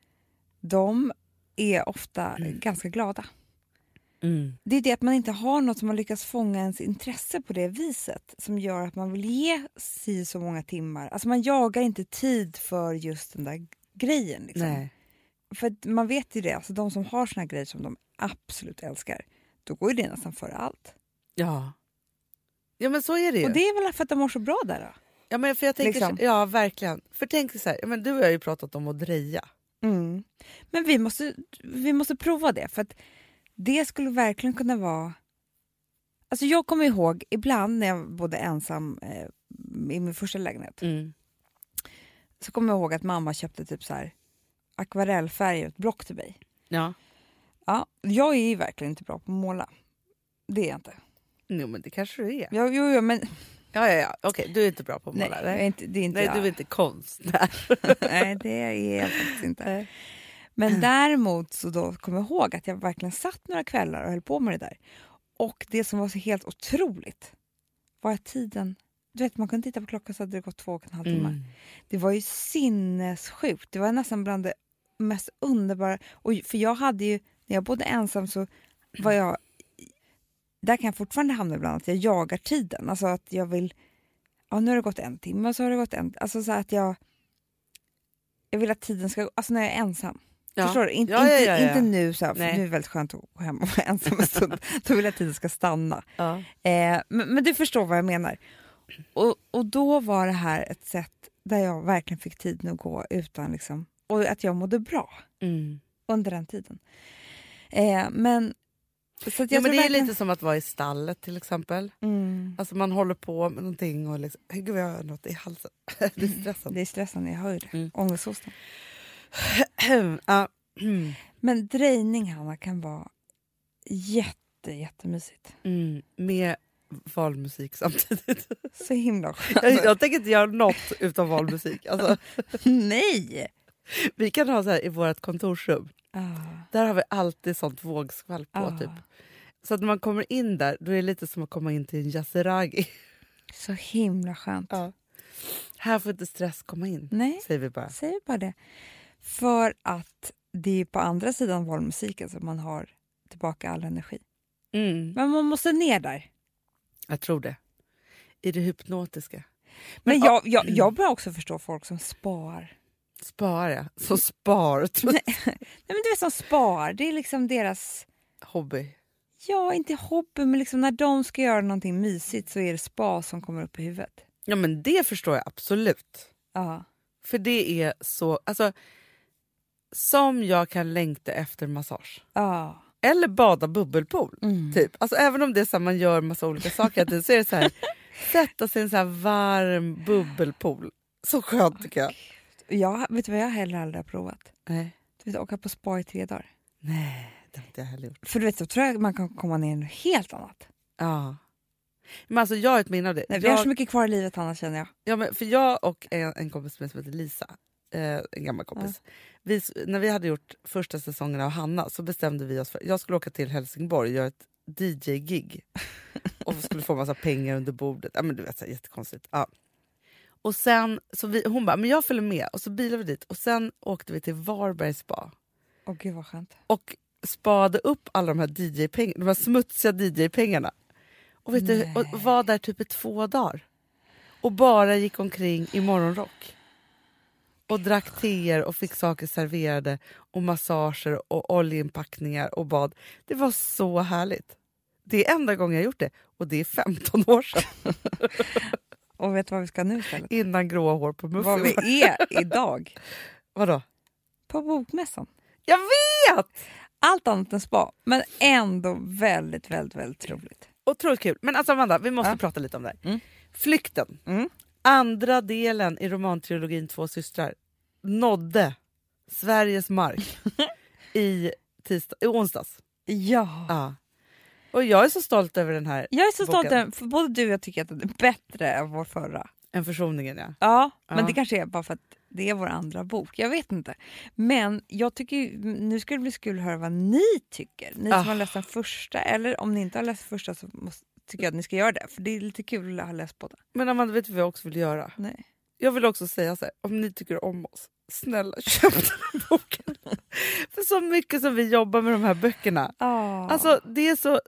de är ofta ganska glada. Det är det att man inte har något som har lyckats fånga ens intresse på det viset som gör att man vill ge sig så många timmar. Alltså man jagar inte tid för just den där grejen. Liksom. Nej. För att man vet ju det, alltså de som har såna grejer som de absolut älskar, då går ju det nästan för allt. Ja. Ja men så är det ju. Och det är väl för att de mår så bra där då? Ja men för jag tänker liksom. Ja verkligen. För tänk så här, ja, men du har ju pratat om att dreja. Men vi måste prova det, för att det skulle verkligen kunna vara... Alltså jag kommer ihåg ibland när jag bodde ensam i min första lägenhet. Så kommer jag ihåg att mamma köpte typ så här akvarellfärger och ett block till mig. Ja. Ja, jag är ju verkligen inte bra på att måla. Det är jag inte. Jo men det kanske du är. Jo, men... Ja. Okej, du är inte bra på att måla. Nej, det är inte nej jag. du är inte konstnär. Nej, det är jag faktiskt inte. Men däremot så då kom jag ihåg att jag verkligen satt några kvällar och höll på med det där. Och det som var så helt otroligt var att tiden... Du vet, man kunde titta på klockan så hade det gått 2,5 timmar. Det var ju sinnessjukt. Det var nästan bland det mest underbara. Och för jag hade ju... När jag bodde ensam så var jag... Där kan jag fortfarande hamna ibland att jag jagar tiden. Alltså att jag vill... Ja, nu har det gått 1 timme och så har det gått en... Alltså så att jag vill att tiden ska... Alltså när jag är ensam. Ja. Förstår du? Inte nu så här, för nu är det väldigt skönt att gå hem och vara ensam en stund. Då vill jag att tiden ska stanna. Ja. Men du förstår vad jag menar. Och då var det här ett sätt där jag verkligen fick tiden att gå utan liksom... Och att jag mådde bra under den tiden. Men... Så att men det är lite som att vara i stallet till exempel. Alltså man håller på med någonting och liksom, gud jag har något i halsen. Det är stressande. Det är stressande, jag hör det. Ångesthosten. Men drejning, Hanna, kan vara jättemysigt. Med valmusik samtidigt. Så himla skönt. Jag tänker inte göra något utan valmusik. Alltså. Nej! Vi kan ha så här i vårt kontorsrum. Där har vi alltid sånt vågskvalp på typ. Så att när man kommer in där, då är det lite som att komma in till en yasuragi. Så himla skönt. Ja. Här får inte stress komma in. Nej, säger vi bara. Säger bara det. För att det är på andra sidan valmusiken som man har tillbaka all energi. Men man måste ner där. Jag tror det. I det hypnotiska. Men jag börjar också förstå folk som spar. Spar, ja. Så spar. Nej, men du vet som spar. Det är liksom deras... Hobby. Ja, inte hobby, men liksom när de ska göra någonting mysigt så är det spa som kommer upp i huvudet. Ja, men det förstår jag absolut. Ja. För det är så... Alltså, som jag kan längta efter massage. Ja. Eller bada bubbelpool. Typ. Alltså, även om det är så här, man gör massa olika saker så är det så här... Sätta sig i en så här varm bubbelpool. Så skönt tycker jag. Vet du vad jag heller aldrig har provat? Nej. Du vet, åka på spa i 3 dagar. Nej, det har inte jag heller gjort. För du vet, så tror jag man kan komma ner i något helt annat. Ja. Men alltså jag har ett minne av det. Nej, vi har så mycket kvar i livet, Hanna, känner jag. Ja, men för jag och en kompis som heter Lisa, en gammal kompis. När vi hade gjort första säsongen av Hanna så bestämde vi oss för... Jag skulle åka till Helsingborg och göra ett DJ-gig. Och skulle få massa pengar under bordet. Ja, men du vet, så här, jättekonstigt. Ja. Och sen, hon bara, men jag följer med. Och så bilade vi dit. Och sen åkte vi till Varbergs spa. Åh gud vad skönt. Och spade upp alla de här DJ-pengarna. De här smutsiga DJ-pengarna. Och vet du, och var där typ i 2 dagar. Och bara gick omkring i morgonrock. Och drack teer och fick saker serverade. Och massager och oljeinpackningar och bad. Det var så härligt. Det är enda gången jag gjort det. Och det är 15 år sedan. Och vet du vad vi ska nu istället? Innan gråa hår på muffen. Vad vi är idag. Vadå? På bokmässan. Jag vet! Allt annat än spa. Men ändå väldigt, väldigt, väldigt roligt. Otroligt kul. Men alltså Amanda, vi måste prata lite om det här. Flykten. Andra delen i romantrilogin Två systrar nådde Sveriges mark i onsdags. Ja. Och jag är så stolt över den här Jag är så boken. stolt över, för både du och jag tycker att den är bättre än vår förra. En försoningen, ja. Ja, men det kanske är bara för att det är vår andra bok. Jag vet inte. Men jag tycker nu skulle det bli kul att höra vad ni tycker. Ni som har läst den första, eller om ni inte har läst den första så tycker jag att ni ska göra det. För det är lite kul att ha läst på det. Men Amanda, vet du vad jag också vill göra? Nej. Jag vill också säga så här, om ni tycker om oss, snälla köp den här boken. För så mycket som vi jobbar med de här böckerna. Alltså det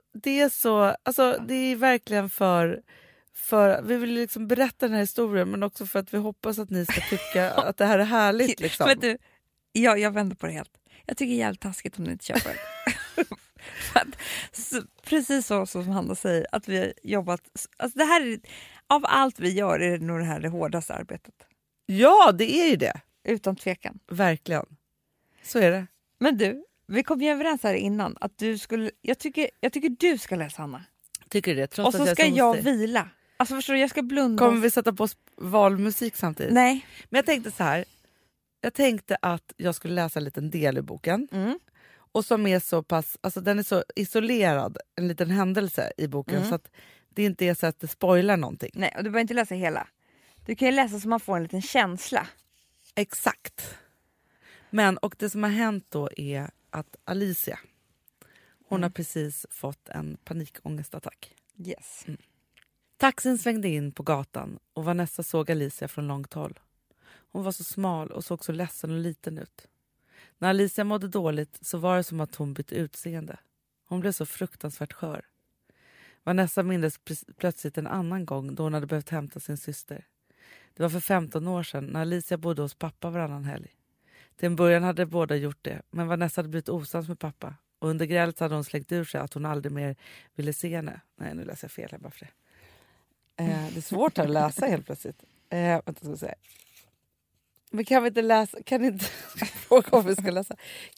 är verkligen för vi vill liksom berätta den här historien, men också för att vi hoppas att ni ska tycka att det här är härligt. Liksom. Vet du, jag vänder på det helt. Jag tycker det är jävligt taskigt om ni inte köper det. Precis så som Hanna säger, att vi har jobbat... Alltså det här är, av allt vi gör är det nog det här det hårdaste arbetet. Ja, det är ju det. Utan tvekan. Verkligen. Så är det. Men du, vi kom ju överens här innan att du skulle... Jag tycker du ska läsa, Hanna. Tycker du det? Trots och så att ska jag vila. Alltså förstår du, jag ska blunda. Kommer vi sätta på valmusik samtidigt? Nej. Men jag tänkte så här. Jag tänkte att jag skulle läsa en liten del i boken. Och som är så pass, alltså den är så isolerad, en liten händelse i boken, så att det inte är så att det spoilar någonting. Nej, och du behöver inte läsa hela. Du kan ju läsa så man får en liten känsla. Exakt. Men, och det som har hänt då är att Alicia, hon har precis fått en panikångestattack. Yes. Taxin svängde in på gatan och Vanessa såg Alicia från långt håll. Hon var så smal och såg så ledsen och liten ut. När Alicia mådde dåligt så var det som att hon bytte utseende. Hon blev så fruktansvärt skör. Vanessa mindes plötsligt en annan gång då hon hade behövt hämta sin syster. Det var för 15 år sedan när Alicia bodde hos pappa varannan helg. Till en början hade båda gjort det, men Vanessa hade blivit osams med pappa. Och under grälet hade hon släckt ur sig att hon aldrig mer ville se henne. Nej, nu läser jag fel här bara för det. Det är svårt att läsa helt plötsligt. Vänta, ska jag säga. Men kan vi inte läsa, kan inte fråga om vi ska läsa.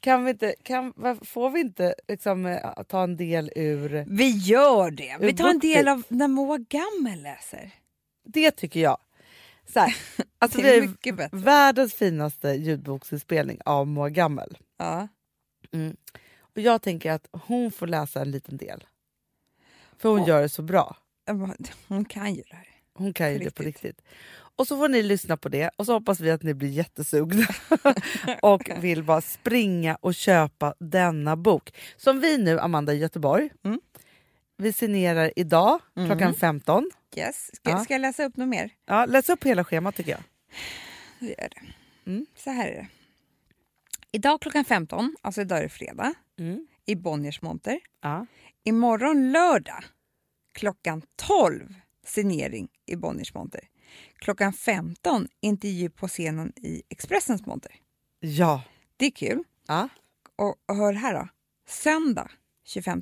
Får vi inte liksom ta en del ur... Vi gör det. Vi tar en del av när Moa Gammel läser. Det tycker jag. Så här, alltså det är mycket bättre. Världens finaste ljudboksinspelning av Moa Gammel. Ja. Och jag tänker att hon får läsa en liten del. För hon gör det så bra. Hon kan ju det här. Hon kan ju det på riktigt. Och så får ni lyssna på det. Och så hoppas vi att ni blir jättesugna. Och vill bara springa och köpa denna bok. Som vi nu, Amanda, i Göteborg. Vi signerar idag klockan 15. Yes. Ska jag läsa upp något mer? Ja, läs upp hela schemat tycker jag. Det gör det. Så här är det. Idag klockan 15, alltså idag är det fredag. I Bonniers monter. Ja. Imorgon lördag klockan 12 signering i Bonniers monter. Klockan 15 intervju på scenen i Expressens monter. Ja. Det är kul. Ja. Och hör här då. Söndag 25.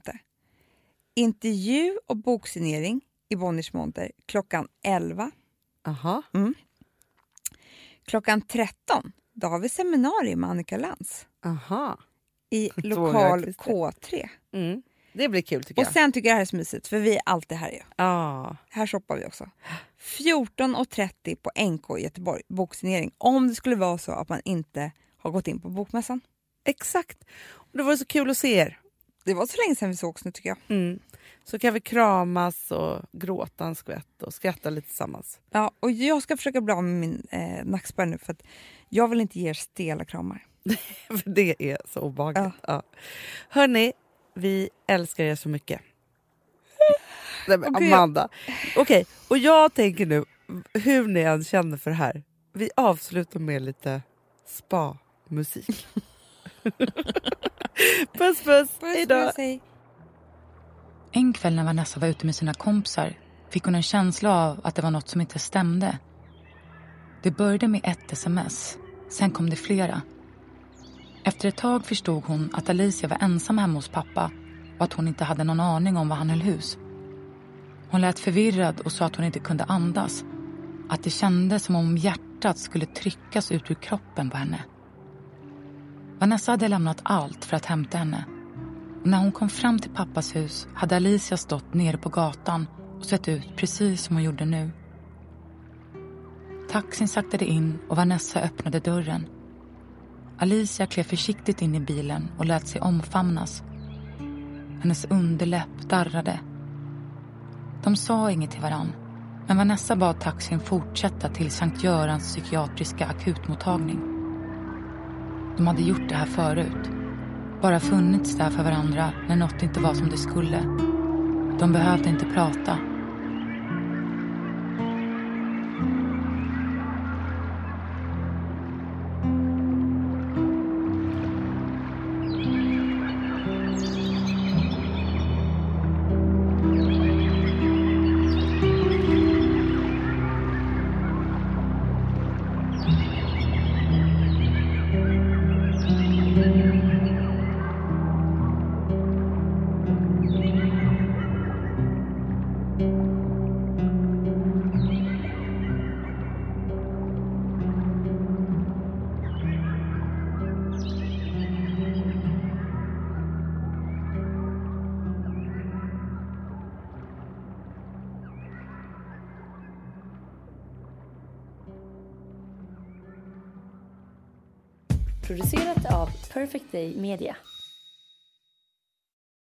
Intervju och boksignering i Bonniers monter klockan 11. Aha. Klockan 13 då har vi seminarium med Annika Lantz. Aha. I lokal K3. Det blir kul tycker jag. Och sen tycker jag det här är så mysigt för vi är alltid här ju. Här shoppar vi också. 14.30 på NK i Göteborg, boksignering. Om det skulle vara så att man inte har gått in på bokmässan. Exakt. Och det var så kul att se er. Det var så länge sedan vi sågs nu tycker jag. Så kan vi kramas och gråta en skvätt och skratta lite tillsammans. Ja, och jag ska försöka bli av med min nackspärr nu för att jag vill inte ge er stela kramar. För det är så obehagligt. Ja. Hörrni, vi älskar er så mycket. Nej, men Amanda. Okej, och jag tänker nu, hur ni än känner för det här. Vi avslutar med lite spa-musik. Puss, hejdå. En kväll när Vanessa var ute med sina kompisar fick hon en känsla av att det var något som inte stämde. Det började med ett sms, sen kom det flera. Efter ett tag förstod hon att Alicia var ensam hemma hos pappa och att hon inte hade någon aning om var han höll hus. Hon lät förvirrad och sa att hon inte kunde andas. Att det kändes som om hjärtat skulle tryckas ut ur kroppen på henne. Vanessa hade lämnat allt för att hämta henne. Och när hon kom fram till pappas hus hade Alicia stått nere på gatan och sett ut precis som hon gjorde nu. Taxin saktade in och Vanessa öppnade dörren. Alicia klev försiktigt in i bilen och lät sig omfamnas. Hennes underläpp darrade. De sa inget till varann, men Vanessa bad taxin fortsätta till Sankt Görans psykiatriska akutmottagning. De hade gjort det här förut. Bara funnits där för varandra när något inte var som det skulle. De behövde inte prata. Producerat av Perfect Day Media.